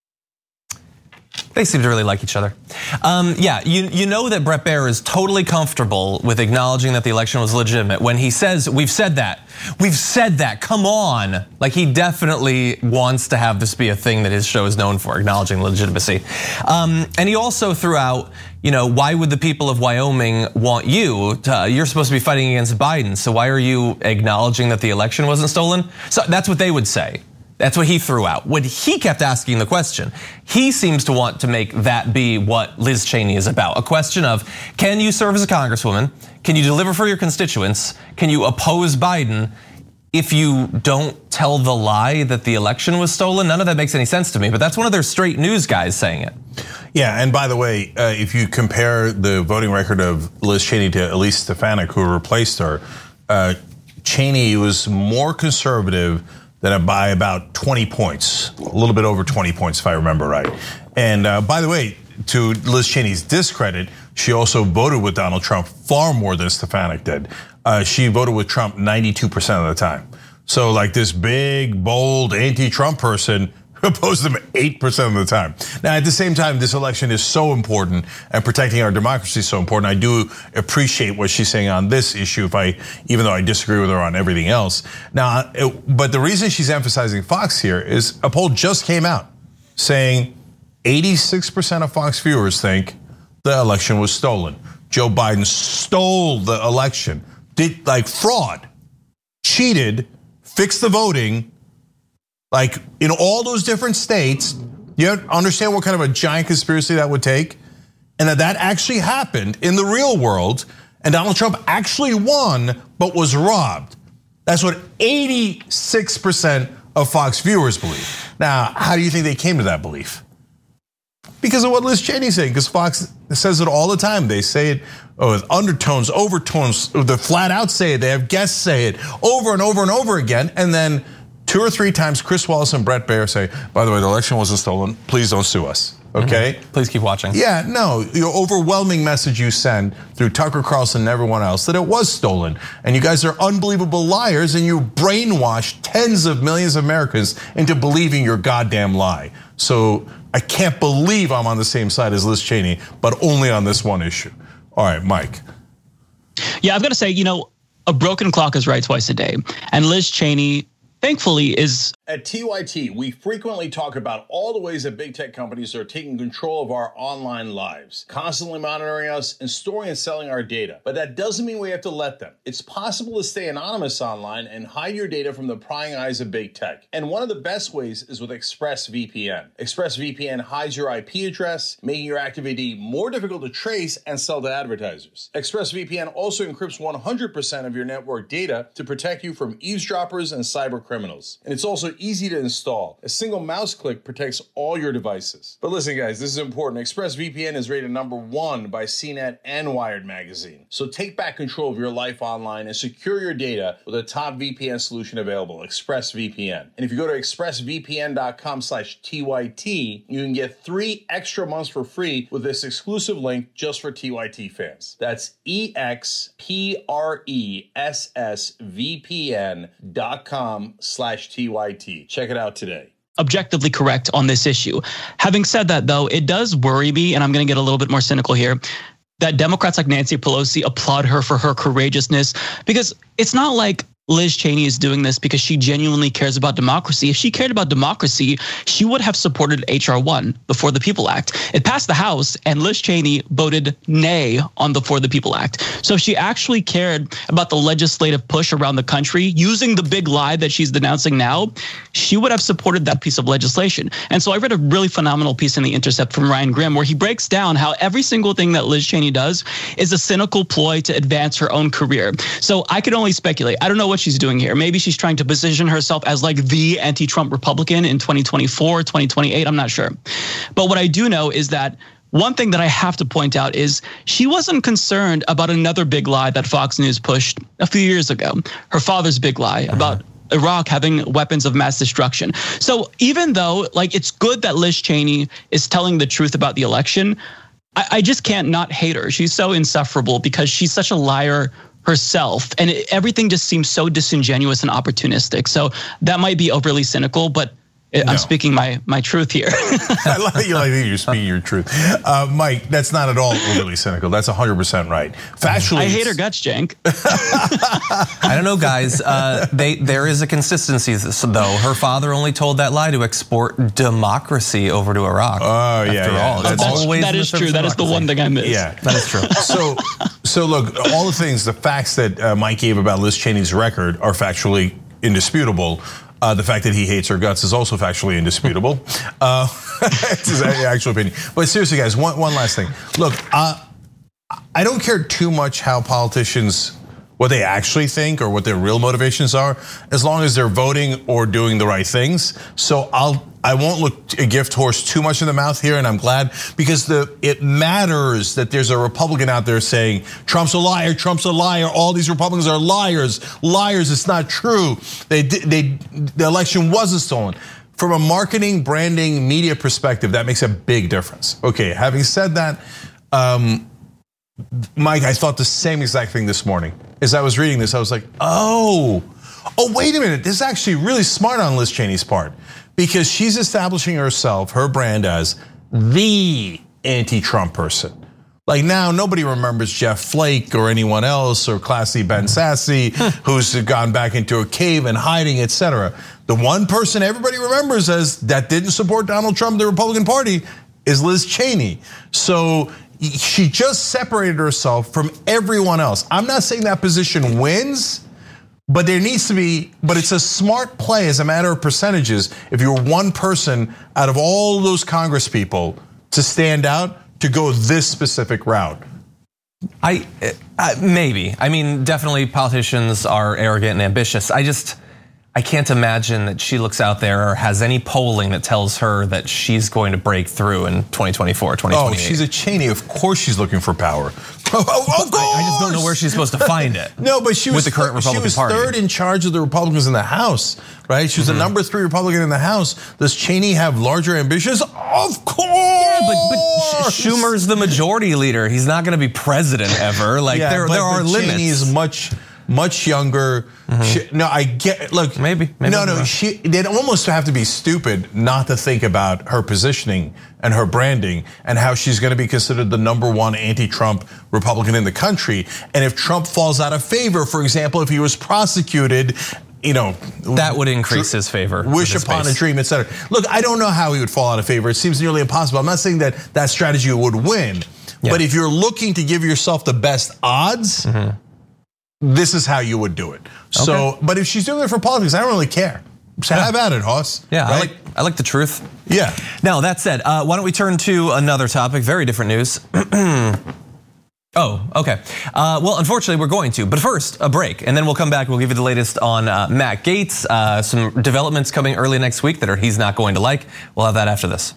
They seem to really like each other. Um, yeah, you, you know that Bret Baier is totally comfortable with acknowledging that the election was legitimate when he says, we've said that. We've said that, come on. Like, he definitely wants to have this be a thing that his show is known for, acknowledging legitimacy. Um, and he also threw out, you know, why would the people of Wyoming want you to, you're supposed to be fighting against Biden, so why are you acknowledging that the election wasn't stolen? So that's what they would say. That's what he threw out. When he kept asking the question, he seems to want to make that be what Liz Cheney is about. A question of, can you serve as a congresswoman? Can you deliver for your constituents? Can you oppose Biden if you don't tell the lie that the election was stolen? None of that makes any sense to me, but that's one of their straight news guys saying it. Yeah, and by the way, uh, if you compare the voting record of Liz Cheney to Elise Stefanik, who replaced her, uh, Cheney was more conservative than by about twenty points, a little bit over twenty points if I remember right. And uh, by the way, to Liz Cheney's discredit, she also voted with Donald Trump far more than Stefanik did. Uh, she voted with Trump ninety-two percent of the time. So like this big, bold, anti-Trump person opposed him eight percent of the time. Now, at the same time, this election is so important and protecting our democracy is so important. I do appreciate what she's saying on this issue, if I, even though I disagree with her on everything else. Now, it, but the reason she's emphasizing Fox here is a poll just came out saying eighty-six percent of Fox viewers think the election was stolen. Joe Biden stole the election, did like fraud, cheated, fixed the voting. Like in all those different states, you understand what kind of a giant conspiracy that would take? And that that actually happened in the real world, and Donald Trump actually won, but was robbed. That's what eighty-six percent of Fox viewers believe. Now, how do you think they came to that belief? Because of what Liz Cheney's saying, because Fox says it all the time. They say it oh, with undertones, overtones, they flat out say it, they have guests say it over and over and over again, and then two or three times, Chris Wallace and Bret Baier say, by the way, the election wasn't stolen. Please don't sue us, okay? Mm-hmm. Please keep watching. Yeah, no, your overwhelming message you send through Tucker Carlson and everyone else that it was stolen. And you guys are unbelievable liars and you brainwashed tens of millions of Americans into believing your goddamn lie. So I can't believe I'm on the same side as Liz Cheney, but only on this one issue. All right, Mike. Yeah, I've got to say, you know, a broken clock is right twice a day. And Liz Cheney, thankfully, is... At T Y T, we frequently talk about all the ways that big tech companies are taking control of our online lives, constantly monitoring us and storing and selling our data. But that doesn't mean we have to let them. It's possible to stay anonymous online and hide your data from the prying eyes of big tech. And one of the best ways is with ExpressVPN. ExpressVPN hides your I P address, making your activity more difficult to trace and sell to advertisers. ExpressVPN also encrypts one hundred percent of your network data to protect you from eavesdroppers and cyber criminals. And it's also easy to install. A single mouse click protects all your devices. But listen, guys, this is important. ExpressVPN is rated number one by C net and Wired magazine. So take back control of your life online and secure your data with a top V P N solution available, ExpressVPN. And if you go to expressvpn.com slash TYT, you can get three extra months for free with this exclusive link just for T Y T fans. That's E X P R E S S V P N dot com slash T Y T. Check it out today. Objectively correct on this issue. Having said that, though, it does worry me, and I'm going to get a little bit more cynical here, that Democrats like Nancy Pelosi applaud her for her courageousness, because it's not like Liz Cheney is doing this because she genuinely cares about democracy. If she cared about democracy, she would have supported H R one, the For the People Act. It passed the House, and Liz Cheney voted nay on the For the People Act. So if she actually cared about the legislative push around the country, using the big lie that she's denouncing now, she would have supported that piece of legislation. And so I read a really phenomenal piece in The Intercept from Ryan Grimm, where he breaks down how every single thing that Liz Cheney does is a cynical ploy to advance her own career. So I could only speculate. I don't know what she's doing here. Maybe she's trying to position herself as like the anti-Trump Republican in twenty twenty-four, twenty twenty-eight. I'm not sure. But what I do know is that one thing that I have to point out is she wasn't concerned about another big lie that Fox News pushed a few years ago. Her father's big lie about Iraq having weapons of mass destruction. So even though like it's good that Liz Cheney is telling the truth about the election, I, I just can't not hate her. She's so insufferable because she's such a liar herself, and it, everything just seems so disingenuous and opportunistic. So that might be overly cynical, but it, no. I'm speaking my my truth here. I like you. Like you're speaking your truth, uh, Mike. That's not at all overly cynical. That's one hundred percent right. Factually, I hate her guts, Cenk. I don't know, guys. Uh, they there is a consistency though. Her father only told that lie to export democracy over to Iraq. Oh yeah, after yeah. all, That's always that is true. That is the one thing I missed. Yeah, that is true. So, so look, all the things, the facts that uh, Mike gave about Liz Cheney's record are factually indisputable. Uh, the fact that he hates her guts is also factually indisputable. uh, it's his actual opinion. But seriously, guys, one, one last thing. Look, uh, I don't care too much how politicians, what they actually think or what their real motivations are, as long as they're voting or doing the right things. So I'll, I won't look a gift horse too much in the mouth here, and I'm glad, because the it matters that there's a Republican out there saying Trump's a liar, Trump's a liar. All these Republicans are liars, liars. It's not true. They they the election wasn't stolen. From a marketing, branding, media perspective, that makes a big difference. Okay, having said that, um, Mike, I thought the same exact thing this morning. As I was reading this, I was like, oh, oh, wait a minute. This is actually really smart on Liz Cheney's part, because she's establishing herself, her brand, as the anti-Trump person. Like now, nobody remembers Jeff Flake or anyone else, or Classy Ben Sassy, who's gone back into a cave and hiding, et cetera. The one person everybody remembers as that didn't support Donald Trump, the Republican Party, is Liz Cheney. So she just separated herself from everyone else. I'm not saying that position wins, but there needs to be, but it's a smart play as a matter of percentages. If you're one person out of all those Congress people to stand out, to go this specific route. I uh, maybe. I mean, definitely politicians are arrogant and ambitious. I just, I can't imagine that she looks out there or has any polling that tells her that she's going to break through in twenty twenty-four, twenty twenty-eight. Oh, she's a Cheney. Of course she's looking for power. Of course. I just don't know where she's supposed to find it. No, but she was, with the current Republican she was Party. third in charge of the Republicans in the House, right? She was mm-hmm. the number three Republican in the House. Does Cheney have larger ambitions? Of course. Yeah, but, but Schumer's the majority leader. He's not going to be president ever. Like yeah, there, but, there are but limits. Cheney is much. Much younger. Mm-hmm. She, no, I get. Look, maybe. maybe no, no. She. They'd almost have to be stupid not to think about her positioning and her branding and how she's going to be considered the number one anti-Trump Republican in the country. And if Trump falls out of favor, for example, if he was prosecuted, you know, that would increase his favor. Wish upon a dream, et cetera. Look, I don't know how he would fall out of favor. It seems nearly impossible. I'm not saying that that strategy would win, yeah. but if you're looking to give yourself the best odds. Mm-hmm. This is how you would do it. So, okay. But if she's doing it for politics, I don't really care. So yeah. Have at it, Hoss. Yeah, right? I like I like the truth. Yeah. Now that said, uh, why don't we turn to another topic? Very different news. Oh, okay. Uh, well, unfortunately, we're going to. But first, a break, and then we'll come back. We'll give you the latest on uh, Matt Gaetz. Uh, some developments coming early next week that are he's not going to like. We'll have that after this.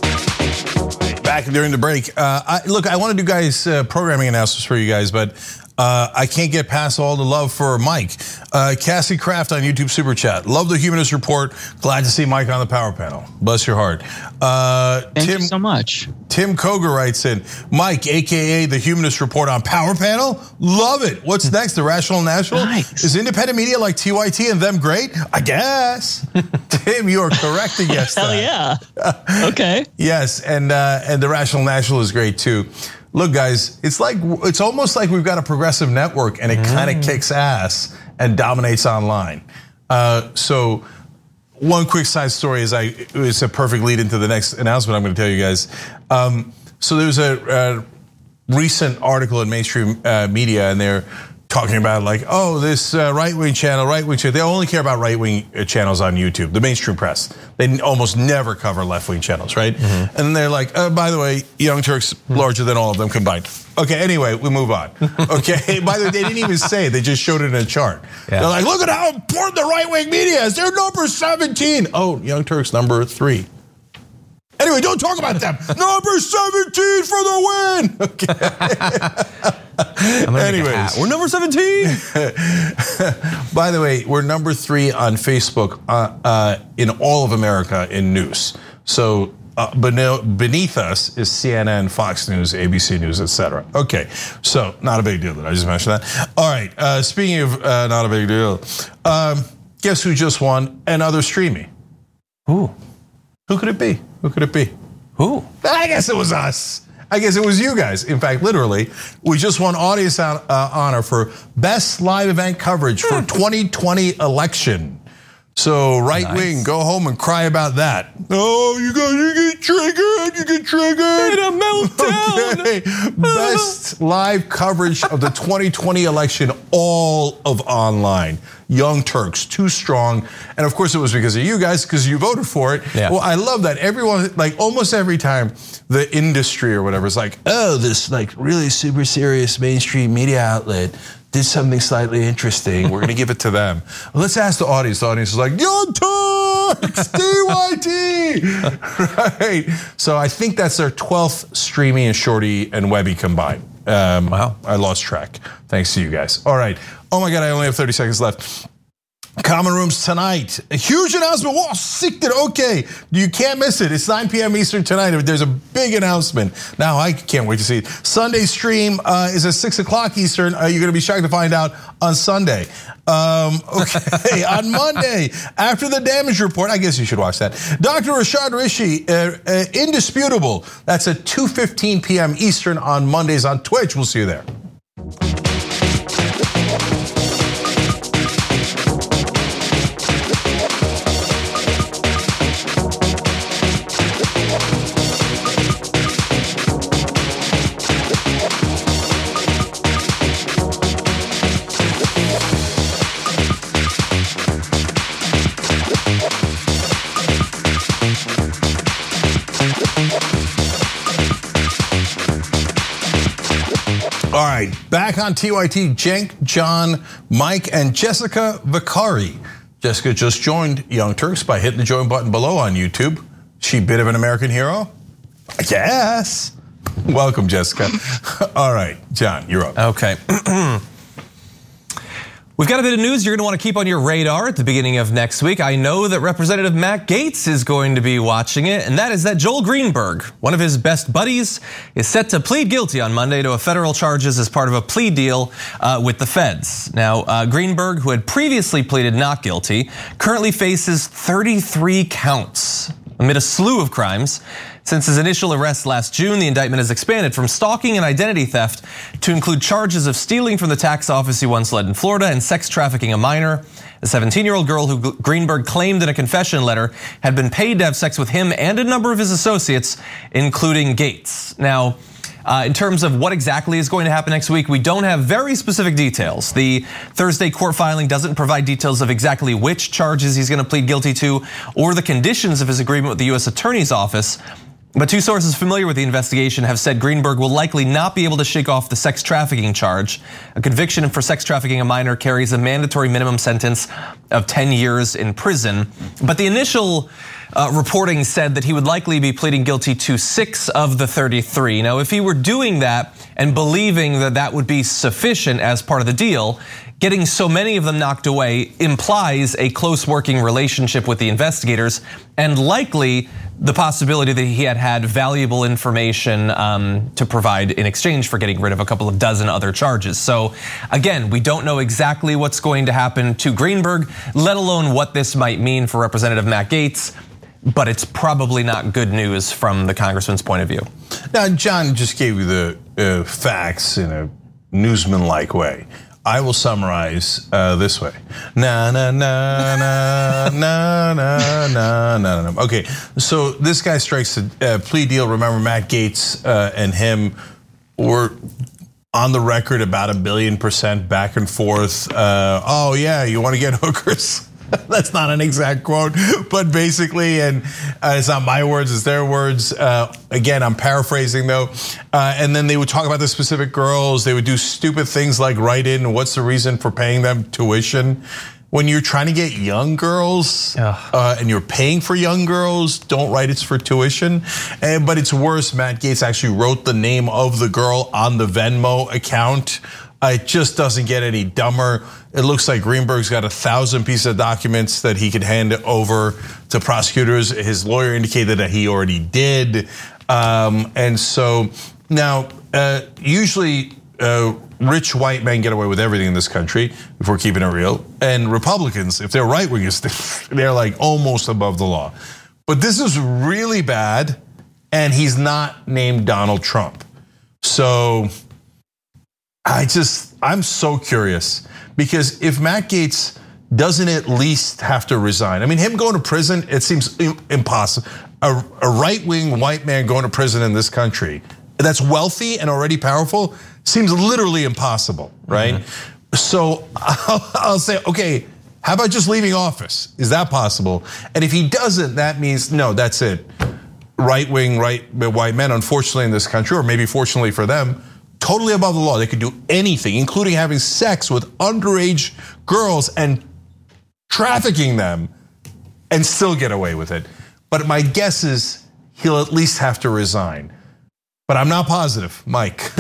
Back during the break. Uh, I, look, I want to do guys uh, programming announcements for you guys, but Uh, I can't get past all the love for Mike. Uh, Cassie Kraft on YouTube Super Chat. Love the Humanist Report. Glad to see Mike on the Power Panel. Bless your heart. Uh, Thank Tim, you so much. Tim Koger writes in, Mike, A K A the Humanist Report on Power Panel. Love it. What's next? The Rational National? Nice. Is independent media like T Y T and them great? I guess. Tim, you are correct to guess Hell that. yeah. Okay. Yes, and uh, and the Rational National is great too. Look, guys, it's like it's almost like we've got a progressive network, and it mm. kind of kicks ass and dominates online. Uh, so, one quick side story is I it's a perfect lead into the next announcement I'm going to tell you guys. Um, so there was a, a recent article in mainstream uh, media, and they're talking about like, oh, this uh, right-wing channel, right-wing channel. They only care about right-wing channels on YouTube, the mainstream press. They almost never cover left-wing channels, right? Mm-hmm. And they're like, oh, by the way, Young Turks larger than all of them combined. Okay, anyway, we move on. Okay, by the way, they didn't even say it. They just showed it in a chart. Yeah. They're like, look at how important the right-wing media is. They're number seventeen. Oh, Young Turks number three. Anyway, don't talk about them. Number seventeen for the win. Okay. Anyways, we're number seventeen. By the way, we're number three on Facebook uh, uh, in all of America in news. So uh, beneath us is C N N, Fox News, A B C News, et cetera. Okay, so not a big deal that I just mentioned that. All right, uh, speaking of uh, not a big deal, um, guess who just won another streaming? Who? Who could it be? Who could it be? Who? I guess it was us. I guess it was you guys. In fact, literally, we just won audience uh, honor for best live event coverage for twenty twenty election. So right nice. wing, go home and cry about that. Oh, you got you get triggered, you get triggered. In a meltdown. Okay. Best live coverage of the twenty twenty election, all of online. Young Turks, too strong. And of course it was because of you guys, because you voted for it. Yeah. Well, I love that. Everyone, like almost every time the industry or whatever is like, oh, this like really super serious mainstream media outlet did something slightly interesting. We're gonna give it to them. Well, let's ask the audience. The audience is like, Young Turks, T Y T. Right. So I think that's their twelfth streaming and Shorty and Webby combined. Um, wow. I lost track. Thanks to you guys. All right. Oh my God, I only have thirty seconds left. Common Rooms tonight. A huge announcement. Whoa, sick it. Okay. You can't miss it. It's nine p.m. Eastern tonight. There's a big announcement. Now, I can't wait to see it. Sunday stream uh, is at six o'clock Eastern. Uh, you're going to be shocked to find out on Sunday. Um, okay. On Monday, after the damage report, I guess you should watch that. Doctor Rashad Rishi, uh, uh, Indisputable. That's at two fifteen p.m. Eastern on Mondays on Twitch. We'll see you there. All right, back on T Y T, Cenk, John, Mike, and Jessica Vicari. Jessica just joined Young Turks by hitting the join button below on YouTube. She a bit of an American hero? I guess. Welcome, Jessica. All right, John, you're up. Okay. We've got a bit of news you're going to want to keep on your radar at the beginning of next week. I know that Representative Matt Gaetz is going to be watching it, and that is that Joel Greenberg, one of his best buddies, is set to plead guilty on Monday to a federal charges as part of a plea deal uh, with the feds. Now, uh, Greenberg, who had previously pleaded not guilty, currently faces thirty-three counts amid a slew of crimes. Since his initial arrest last June, the indictment has expanded from stalking and identity theft to include charges of stealing from the tax office he once led in Florida and sex trafficking a minor. A seventeen-year-old girl who Greenberg claimed in a confession letter had been paid to have sex with him and a number of his associates, including Gaetz. Now, Uh, in terms of what exactly is going to happen next week, we don't have very specific details. The Thursday court filing doesn't provide details of exactly which charges he's going to plead guilty to or the conditions of his agreement with the U S Attorney's Office. But two sources familiar with the investigation have said Greenberg will likely not be able to shake off the sex trafficking charge. A conviction for sex trafficking a minor carries a mandatory minimum sentence of ten years in prison. But the initial uh, reporting said that he would likely be pleading guilty to six of the thirty-three. Now, if he were doing that, and believing that that would be sufficient as part of the deal. Getting so many of them knocked away implies a close working relationship with the investigators, and likely the possibility that he had had valuable information um, to provide in exchange for getting rid of a couple of dozen other charges. So again, we don't know exactly what's going to happen to Greenberg, let alone what this might mean for Representative Matt Gaetz, but it's probably not good news from the congressman's point of view. Now, John just gave you the uh, facts in a newsman-like way. I will summarize uh, this way. Na na na na na na na na na. Okay, so this guy strikes a uh, plea deal. Remember, Matt Gaetz uh, and him were on the record about a billion percent back and forth. Uh, oh yeah, you want to get hookers? That's not an exact quote, but basically, and uh, it's not my words, it's their words. Uh, again, I'm paraphrasing though. Uh, and then they would talk about the specific girls. They would do stupid things like write in, what's the reason for paying them tuition? When you're trying to get young girls uh, and you're paying for young girls, don't write it's for tuition. And, but it's worse, Matt Gaetz actually wrote the name of the girl on the Venmo account. Uh, it just doesn't get any dumber. It looks like Greenberg's got a thousand pieces of documents that he could hand over to prosecutors. His lawyer indicated that he already did. Um, and so now, uh, usually uh, rich white men get away with everything in this country, if we're keeping it real. And Republicans, if they're right-wingers, they're like almost above the law. But this is really bad, and he's not named Donald Trump. So I just, I'm so curious, because if Matt Gaetz doesn't at least have to resign, I mean, him going to prison, it seems impossible. A, a right-wing white man going to prison in this country that's wealthy and already powerful seems literally impossible, right? Mm-hmm. So I'll, I'll say, okay, how about just leaving office? Is that possible? And if he doesn't, that means, no, that's it. Right-wing, right, white men, unfortunately in this country, or maybe fortunately for them, totally above the law. They could do anything, including having sex with underage girls and trafficking them and still get away with it. But my guess is he'll at least have to resign. But I'm not positive, Mike.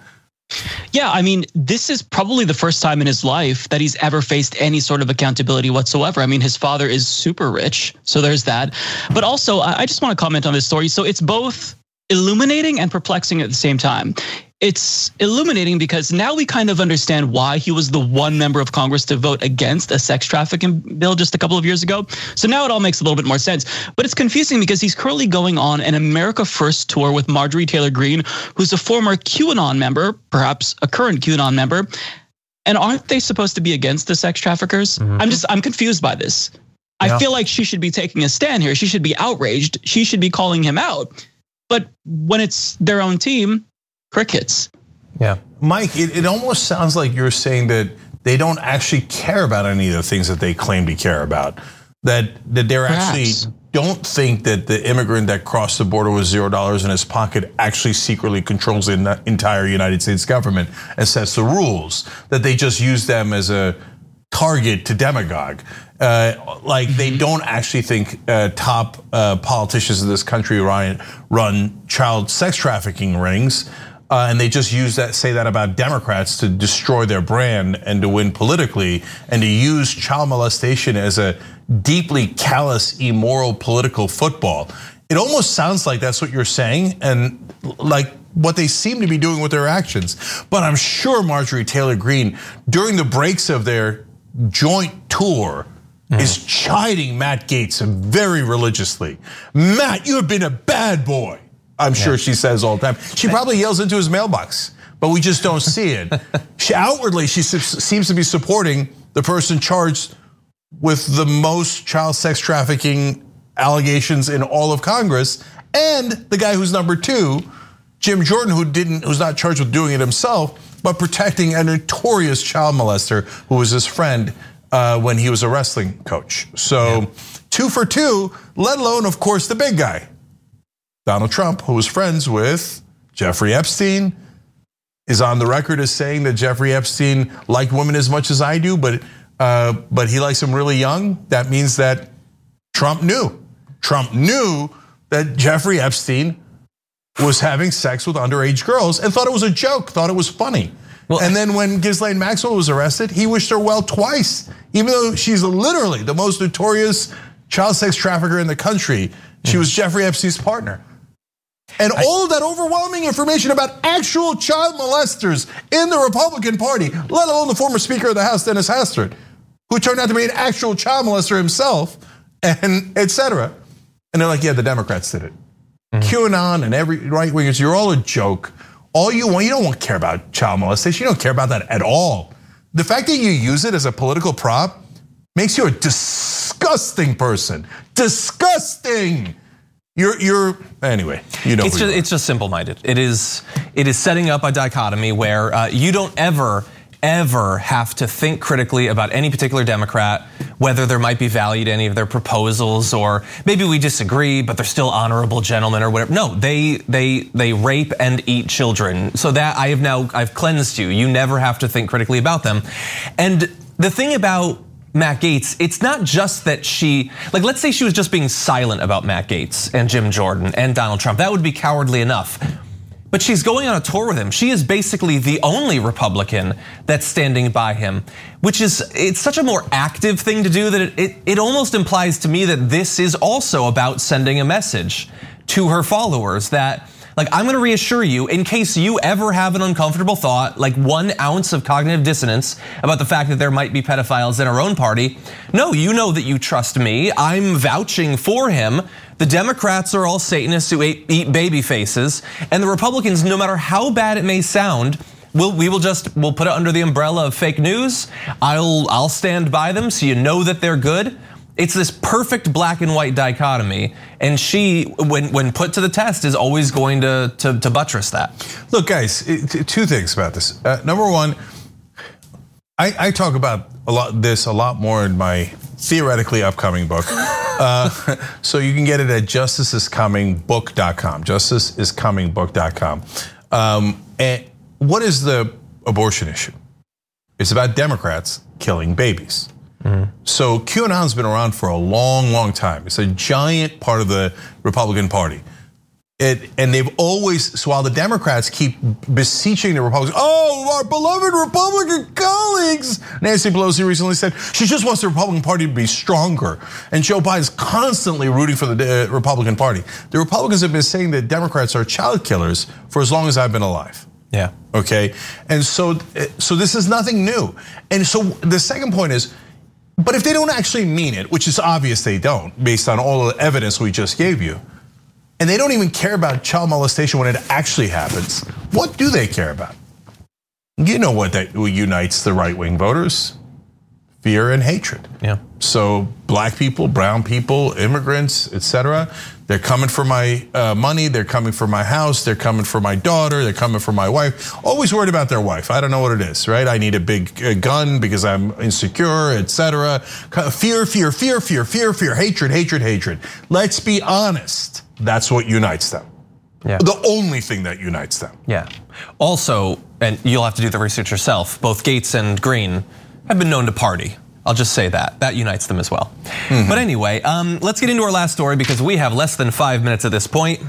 Yeah, I mean, this is probably the first time in his life that he's ever faced any sort of accountability whatsoever. I mean, his father is super rich, so there's that. But also, I just want to comment on this story. So it's both illuminating and perplexing at the same time. It's illuminating because now we kind of understand why he was the one member of Congress to vote against a sex trafficking bill just a couple of years ago. So now it all makes a little bit more sense. But it's confusing because he's currently going on an America First tour with Marjorie Taylor Greene, who's a former QAnon member, perhaps a current QAnon member. And aren't they supposed to be against the sex traffickers? Mm-hmm. I'm just, I'm confused by this. Yeah. I feel like she should be taking a stand here. She should be outraged. She should be calling him out. But when it's their own team, crickets. Yeah. Mike, it, it almost sounds like you're saying that they don't actually care about any of the things that they claim to care about. That that they're Perhaps. actually don't think that the immigrant that crossed the border with zero dollars in his pocket actually secretly controls the entire United States government and sets the rules. That they just use them as a target to demagogue. Uh, like mm-hmm. they don't actually think uh, top uh, politicians in this country run, run child sex trafficking rings. Uh, and they just use that, say that about Democrats to destroy their brand and to win politically, and to use child molestation as a deeply callous, immoral political football. It almost sounds like that's what you're saying, and like what they seem to be doing with their actions. But I'm sure Marjorie Taylor Greene, during the breaks of their joint tour, mm. is chiding Matt Gaetz very religiously. Matt, you have been a bad boy. I'm sure yeah. she says all the time. She probably yells into his mailbox, but we just don't see it. She, outwardly, she seems to be supporting the person charged with the most child sex trafficking allegations in all of Congress, and the guy who's number two, Jim Jordan, who didn't, who's not charged with doing it himself, but protecting a notorious child molester who was his friend uh, when he was a wrestling coach. So yeah. two for two, let alone, of course, the big guy. Donald Trump, who was friends with Jeffrey Epstein, is on the record as saying that Jeffrey Epstein liked women as much as I do, but uh, but he likes them really young. That means that Trump knew. Trump knew that Jeffrey Epstein was having sex with underage girls and thought it was a joke, thought it was funny. Well, and then when Ghislaine Maxwell was arrested, he wished her well twice, even though she's literally the most notorious child sex trafficker in the country. She was Jeffrey Epstein's partner. And I, all of that overwhelming information about actual child molesters in the Republican Party, let alone the former Speaker of the House, Dennis Hastert, who turned out to be an actual child molester himself, and et cetera. And they're like, yeah, the Democrats did it. Mm-hmm. QAnon and every right wingers, you're all a joke. All you want, you don't want to care about child molestation. You don't care about that at all. The fact that you use it as a political prop makes you a disgusting person. Disgusting. You're, you're anyway. You know, it's just, it's just simple-minded. It is, it is setting up a dichotomy where uh, you don't ever. ever have to think critically about any particular Democrat, whether there might be value to any of their proposals, or maybe we disagree, but they're still honorable gentlemen or whatever. No, they they they rape and eat children. So that I have now I've cleansed you. You never have to think critically about them. And the thing about Matt Gaetz, it's not just that she, like let's say she was just being silent about Matt Gaetz and Jim Jordan and Donald Trump. That would be cowardly enough. But she's going on a tour with him. She is basically the only Republican that's standing by him, which is, it's such a more active thing to do that it, it, it almost implies to me that this is also about sending a message to her followers that, like, I'm gonna reassure you, in case you ever have an uncomfortable thought, like one ounce of cognitive dissonance about the fact that there might be pedophiles in our own party, no, you know that you trust me. I'm vouching for him. The Democrats are all Satanists who eat baby faces, and the Republicans, no matter how bad it may sound, we'll, we will just, we'll put it under the umbrella of fake news. I'll, I'll stand by them so you know that they're good. It's this perfect black and white dichotomy, and she, when when put to the test, is always going to to, to buttress that. Look, guys, two things about this. Uh, number one, I, I talk about a lot this a lot more in my theoretically upcoming book. Uh, so you can get it at justice is coming book dot com. justice is coming book dot com. Um, and what is the abortion issue? It's about Democrats killing babies. Mm-hmm. So QAnon's been around for a long, long time. It's a giant part of the Republican Party. It, and they've always, so while the Democrats keep beseeching the Republicans, oh, our beloved Republican colleagues, Nancy Pelosi recently said she just wants the Republican Party to be stronger. And Joe Biden's constantly rooting for the Republican Party. The Republicans have been saying that Democrats are child killers for as long as I've been alive. Yeah. Okay. And so, so this is nothing new. And so the second point is, but if they don't actually mean it, which is obvious they don't, based on all the evidence we just gave you, and they don't even care about child molestation when it actually happens, what do they care about? You know what that unites the right-wing voters? Fear and hatred. Yeah. So black people, brown people, immigrants, et cetera, they're coming for my money, they're coming for my house, they're coming for my daughter, they're coming for my wife. Always worried about their wife. I don't know what it is, right? I need a big gun because I'm insecure, et cetera. Fear, fear, fear, fear, fear, fear, hatred, hatred, hatred. Let's be honest. That's what unites them. Yeah. The only thing that unites them. Yeah. Also, and you'll have to do the research yourself, both Gaetz and Green have been known to party. I'll just say that. That unites them as well. Mm-hmm. But anyway, um, let's get into our last story because we have less than five minutes at this point.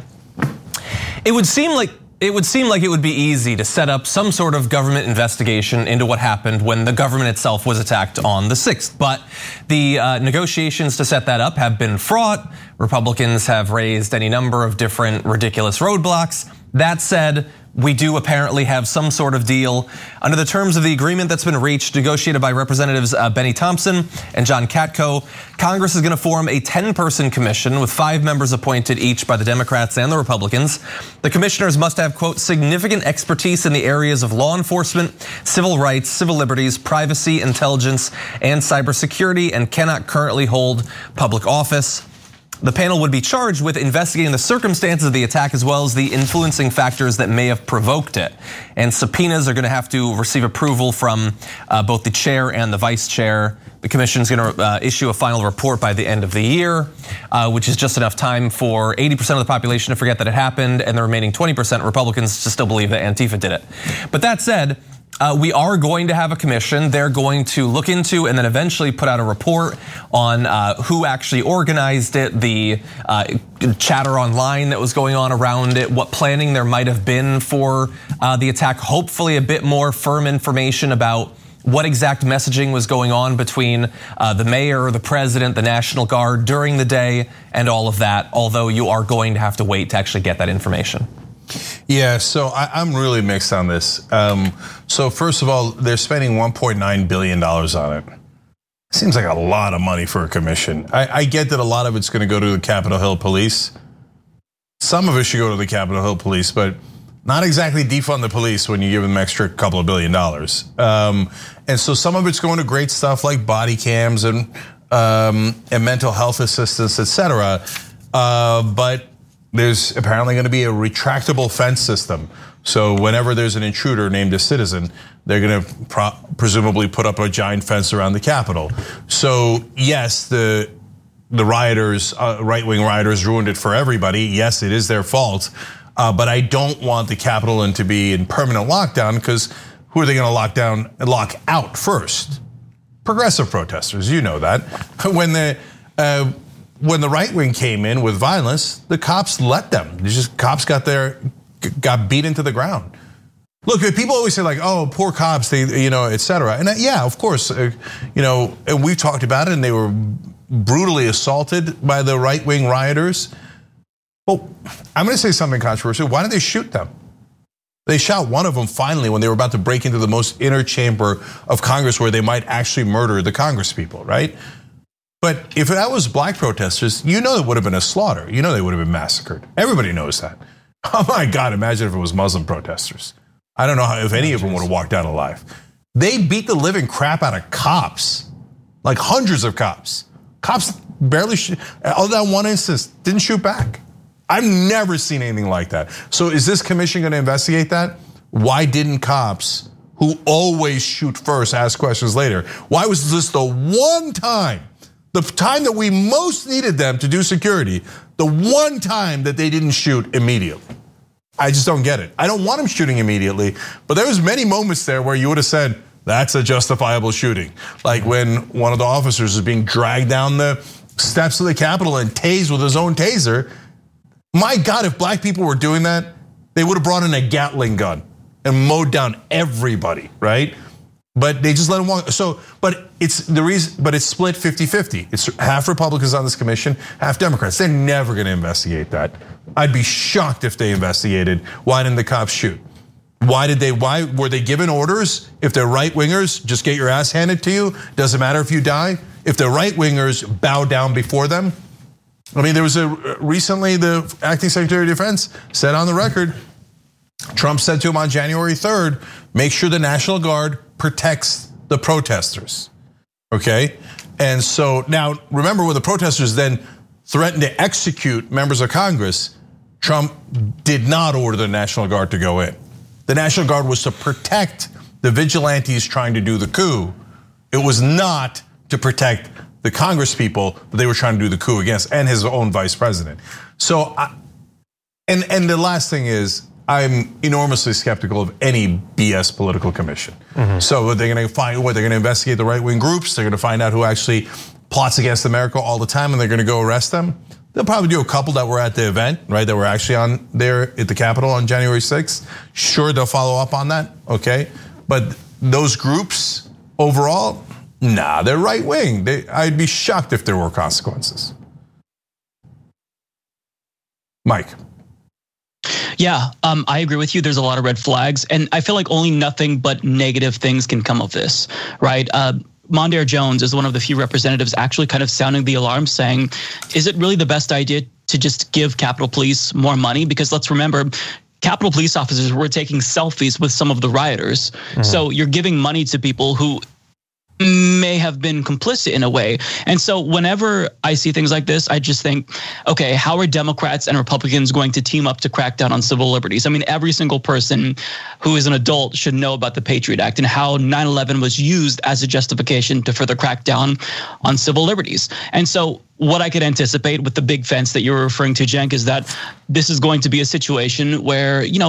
It would seem like It would seem like it would be easy to set up some sort of government investigation into what happened when the government itself was attacked on the sixth. But the uh, negotiations to set that up have been fraught. Republicans have raised any number of different ridiculous roadblocks. That said, we do apparently have some sort of deal. Under the terms of the agreement that's been reached, negotiated by Representatives Benny Thompson and John Katko, Congress is gonna form a ten person commission with five members appointed each by the Democrats and the Republicans. The commissioners must have, quote, significant expertise in the areas of law enforcement, civil rights, civil liberties, privacy, intelligence, and cybersecurity, and cannot currently hold public office. The panel would be charged with investigating the circumstances of the attack as well as the influencing factors that may have provoked it. And subpoenas are gonna have to receive approval from both the chair and the vice chair. The commission is gonna issue a final report by the end of the year, which is just enough time for eighty percent of the population to forget that it happened and the remaining twenty percent Republicans to still believe that Antifa did it. But that said, Uh, we are going to have a commission. They're going to look into and then eventually put out a report on uh, who actually organized it, the uh, chatter online that was going on around it, what planning there might have been for uh, the attack. Hopefully a bit more firm information about what exact messaging was going on between uh, the mayor, the president, the National Guard during the day and all of that, although you are going to have to wait to actually get that information. Yeah, so I, I'm really mixed on this. Um, so first of all, they're spending one point nine billion dollars on it. Seems like a lot of money for a commission. I, I get that a lot of it's going to go to the Capitol Hill Police. Some of it should go to the Capitol Hill Police, but not exactly defund the police when you give them an extra couple of billion dollars. Um, and so some of it's going to great stuff like body cams and um, and mental health assistance, et cetera. Uh, but there's apparently going to be a retractable fence system. So whenever there's an intruder named a citizen, they're going to pro- presumably put up a giant fence around the Capitol. So yes, the the rioters, uh, right-wing rioters, ruined it for everybody. Yes, it is their fault. Uh, but I don't want the Capitol to be in permanent lockdown, because who are they going to lock down, lock out first? Progressive protesters, you know that. When the uh, when the right wing came in with violence, the cops let them. It's just cops got their got beat into the ground. Look, people always say like, "Oh, poor cops," they, you know, et cetera. And yeah, of course, uh, you know, and we've talked about it. And they were brutally assaulted by the right wing rioters. Well, I'm going to say something controversial. Why did they shoot them? They shot one of them finally when they were about to break into the most inner chamber of Congress, where they might actually murder the Congress people, right? But if that was black protesters, you know, it would have been a slaughter. You know, they would have been massacred. Everybody knows that. Oh my God, imagine if it was Muslim protesters. I don't know how, if any of them would have walked out alive. They beat the living crap out of cops, like hundreds of cops. Cops barely, shoot, other than one instance, didn't shoot back. I've never seen anything like that. So is this commission going to investigate that? Why didn't cops, who always shoot first, ask questions later? Why was this the one time, the time that we most needed them to do security, the one time that they didn't shoot immediately? I just don't get it. I don't want them shooting immediately, but there was many moments there where you would have said, that's a justifiable shooting. Like when one of the officers is being dragged down the steps of the Capitol and tased with his own taser. My God, if black people were doing that, they would have brought in a Gatling gun and mowed down everybody, right? But they just let them walk. So, but it's the reason, but it's split fifty fifty. It's half Republicans on this commission, half Democrats. They're never gonna investigate that. I'd be shocked if they investigated. Why didn't the cops shoot? Why did they, why were they given orders? If they're right wingers, just get your ass handed to you. Doesn't matter if you die. If they're right wingers, bow down before them. I mean, there was a recently the acting Secretary of Defense said on the record, Trump said to him on January third, make sure the National Guard protects the protesters, okay? And so now, remember when the protesters then threatened to execute members of Congress, Trump did not order the National Guard to go in. The National Guard was to protect the vigilantes trying to do the coup. It was not to protect the Congress people that they were trying to do the coup against, and his own vice president. So, I, and and the last thing is, I'm enormously skeptical of any B S political commission. Mm-hmm. So they're going to find what they're going to investigate the right wing groups. They're going to find out who actually plots against America all the time, and they're going to go arrest them. They'll probably do a couple that were at the event, right? That were actually on there at the Capitol on January sixth. Sure, they'll follow up on that, okay? But those groups overall, nah, they're right wing. They, I'd be shocked if there were consequences. Mike. Yeah, um, I agree with you. There's a lot of red flags, and I feel like only nothing but negative things can come of this, right? Uh, Mondaire Jones is one of the few representatives actually kind of sounding the alarm, saying, is it really the best idea to just give Capitol Police more money? Because let's remember, Capitol Police officers were taking selfies with some of the rioters. Mm-hmm. So you're giving money to people who may have been complicit in a way. And so whenever I see things like this, I just think, okay, how are Democrats and Republicans going to team up to crack down on civil liberties? I mean, every single person who is an adult should know about the Patriot Act and how nine eleven was used as a justification to further crack down on civil liberties. And so what I could anticipate with the big fence that you're referring to, Cenk, is that this is going to be a situation where, you know,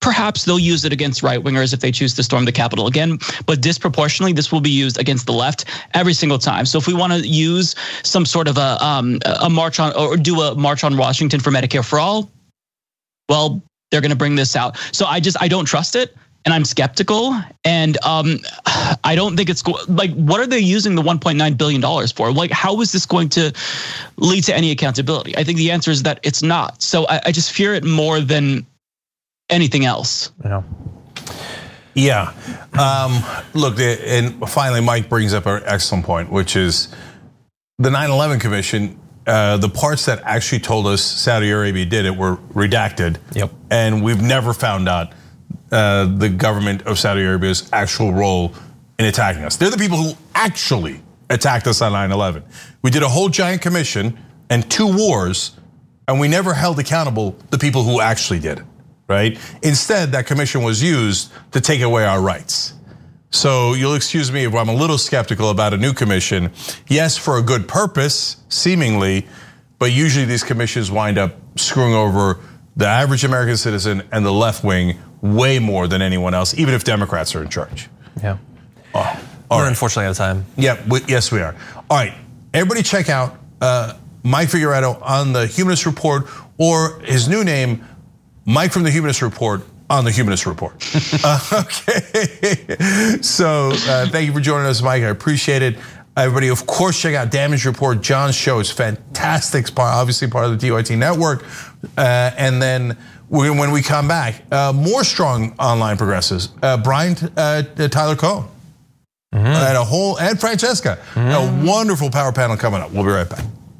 perhaps they'll use it against right-wingers if they choose to storm the Capitol again, but disproportionately, this will be used against the left every single time. So if we want to use some sort of a um, a march on, or do a march on Washington for Medicare for all, well, they're going to bring this out. So I just, I don't trust it, and I'm skeptical, and um, I don't think it's, go- like, what are they using the one point nine billion dollars for? Like, how is this going to lead to any accountability? I think the answer is that it's not. So I, I just fear it more than anything else. Yeah. Yeah. Um, look, and finally, Mike brings up an excellent point, which is the nine eleven Commission, uh, the parts that actually told us Saudi Arabia did it were redacted. Yep. And we've never found out uh, the government of Saudi Arabia's actual role in attacking us. They're the people who actually attacked us on nine eleven. We did a whole giant commission and two wars, and we never held accountable the people who actually did it. Right? Instead, that commission was used to take away our rights. So you'll excuse me if I'm a little skeptical about a new commission. Yes, for a good purpose, seemingly, but usually these commissions wind up screwing over the average American citizen and the left wing way more than anyone else, even if Democrats are in charge. Yeah. Oh, We're right. unfortunately out of time. Yeah, we, yes, we are. All right, everybody check out uh, Mike Figueredo on the Humanist Report, or his new name, Mike from the Humanist Report on the Humanist Report. uh, okay, so uh, thank you for joining us, Mike. I appreciate it. Everybody, of course, check out Damage Report. John's show is fantastic. It's part, obviously part of the T Y T network. Uh, and then we're, when we come back, uh, more strong online progressives. Uh, Brian uh, Tyler Cohen mm-hmm. and a whole and Francesca. Mm-hmm. A wonderful power panel coming up. We'll be right back.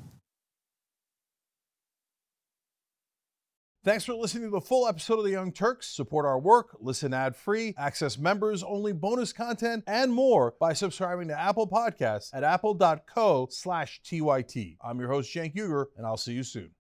Thanks for listening to the full episode of The Young Turks. Support our work, listen ad-free, access members-only bonus content, and more by subscribing to Apple Podcasts at apple dot co slash T Y T. I'm your host, Cenk Uygur, and I'll see you soon.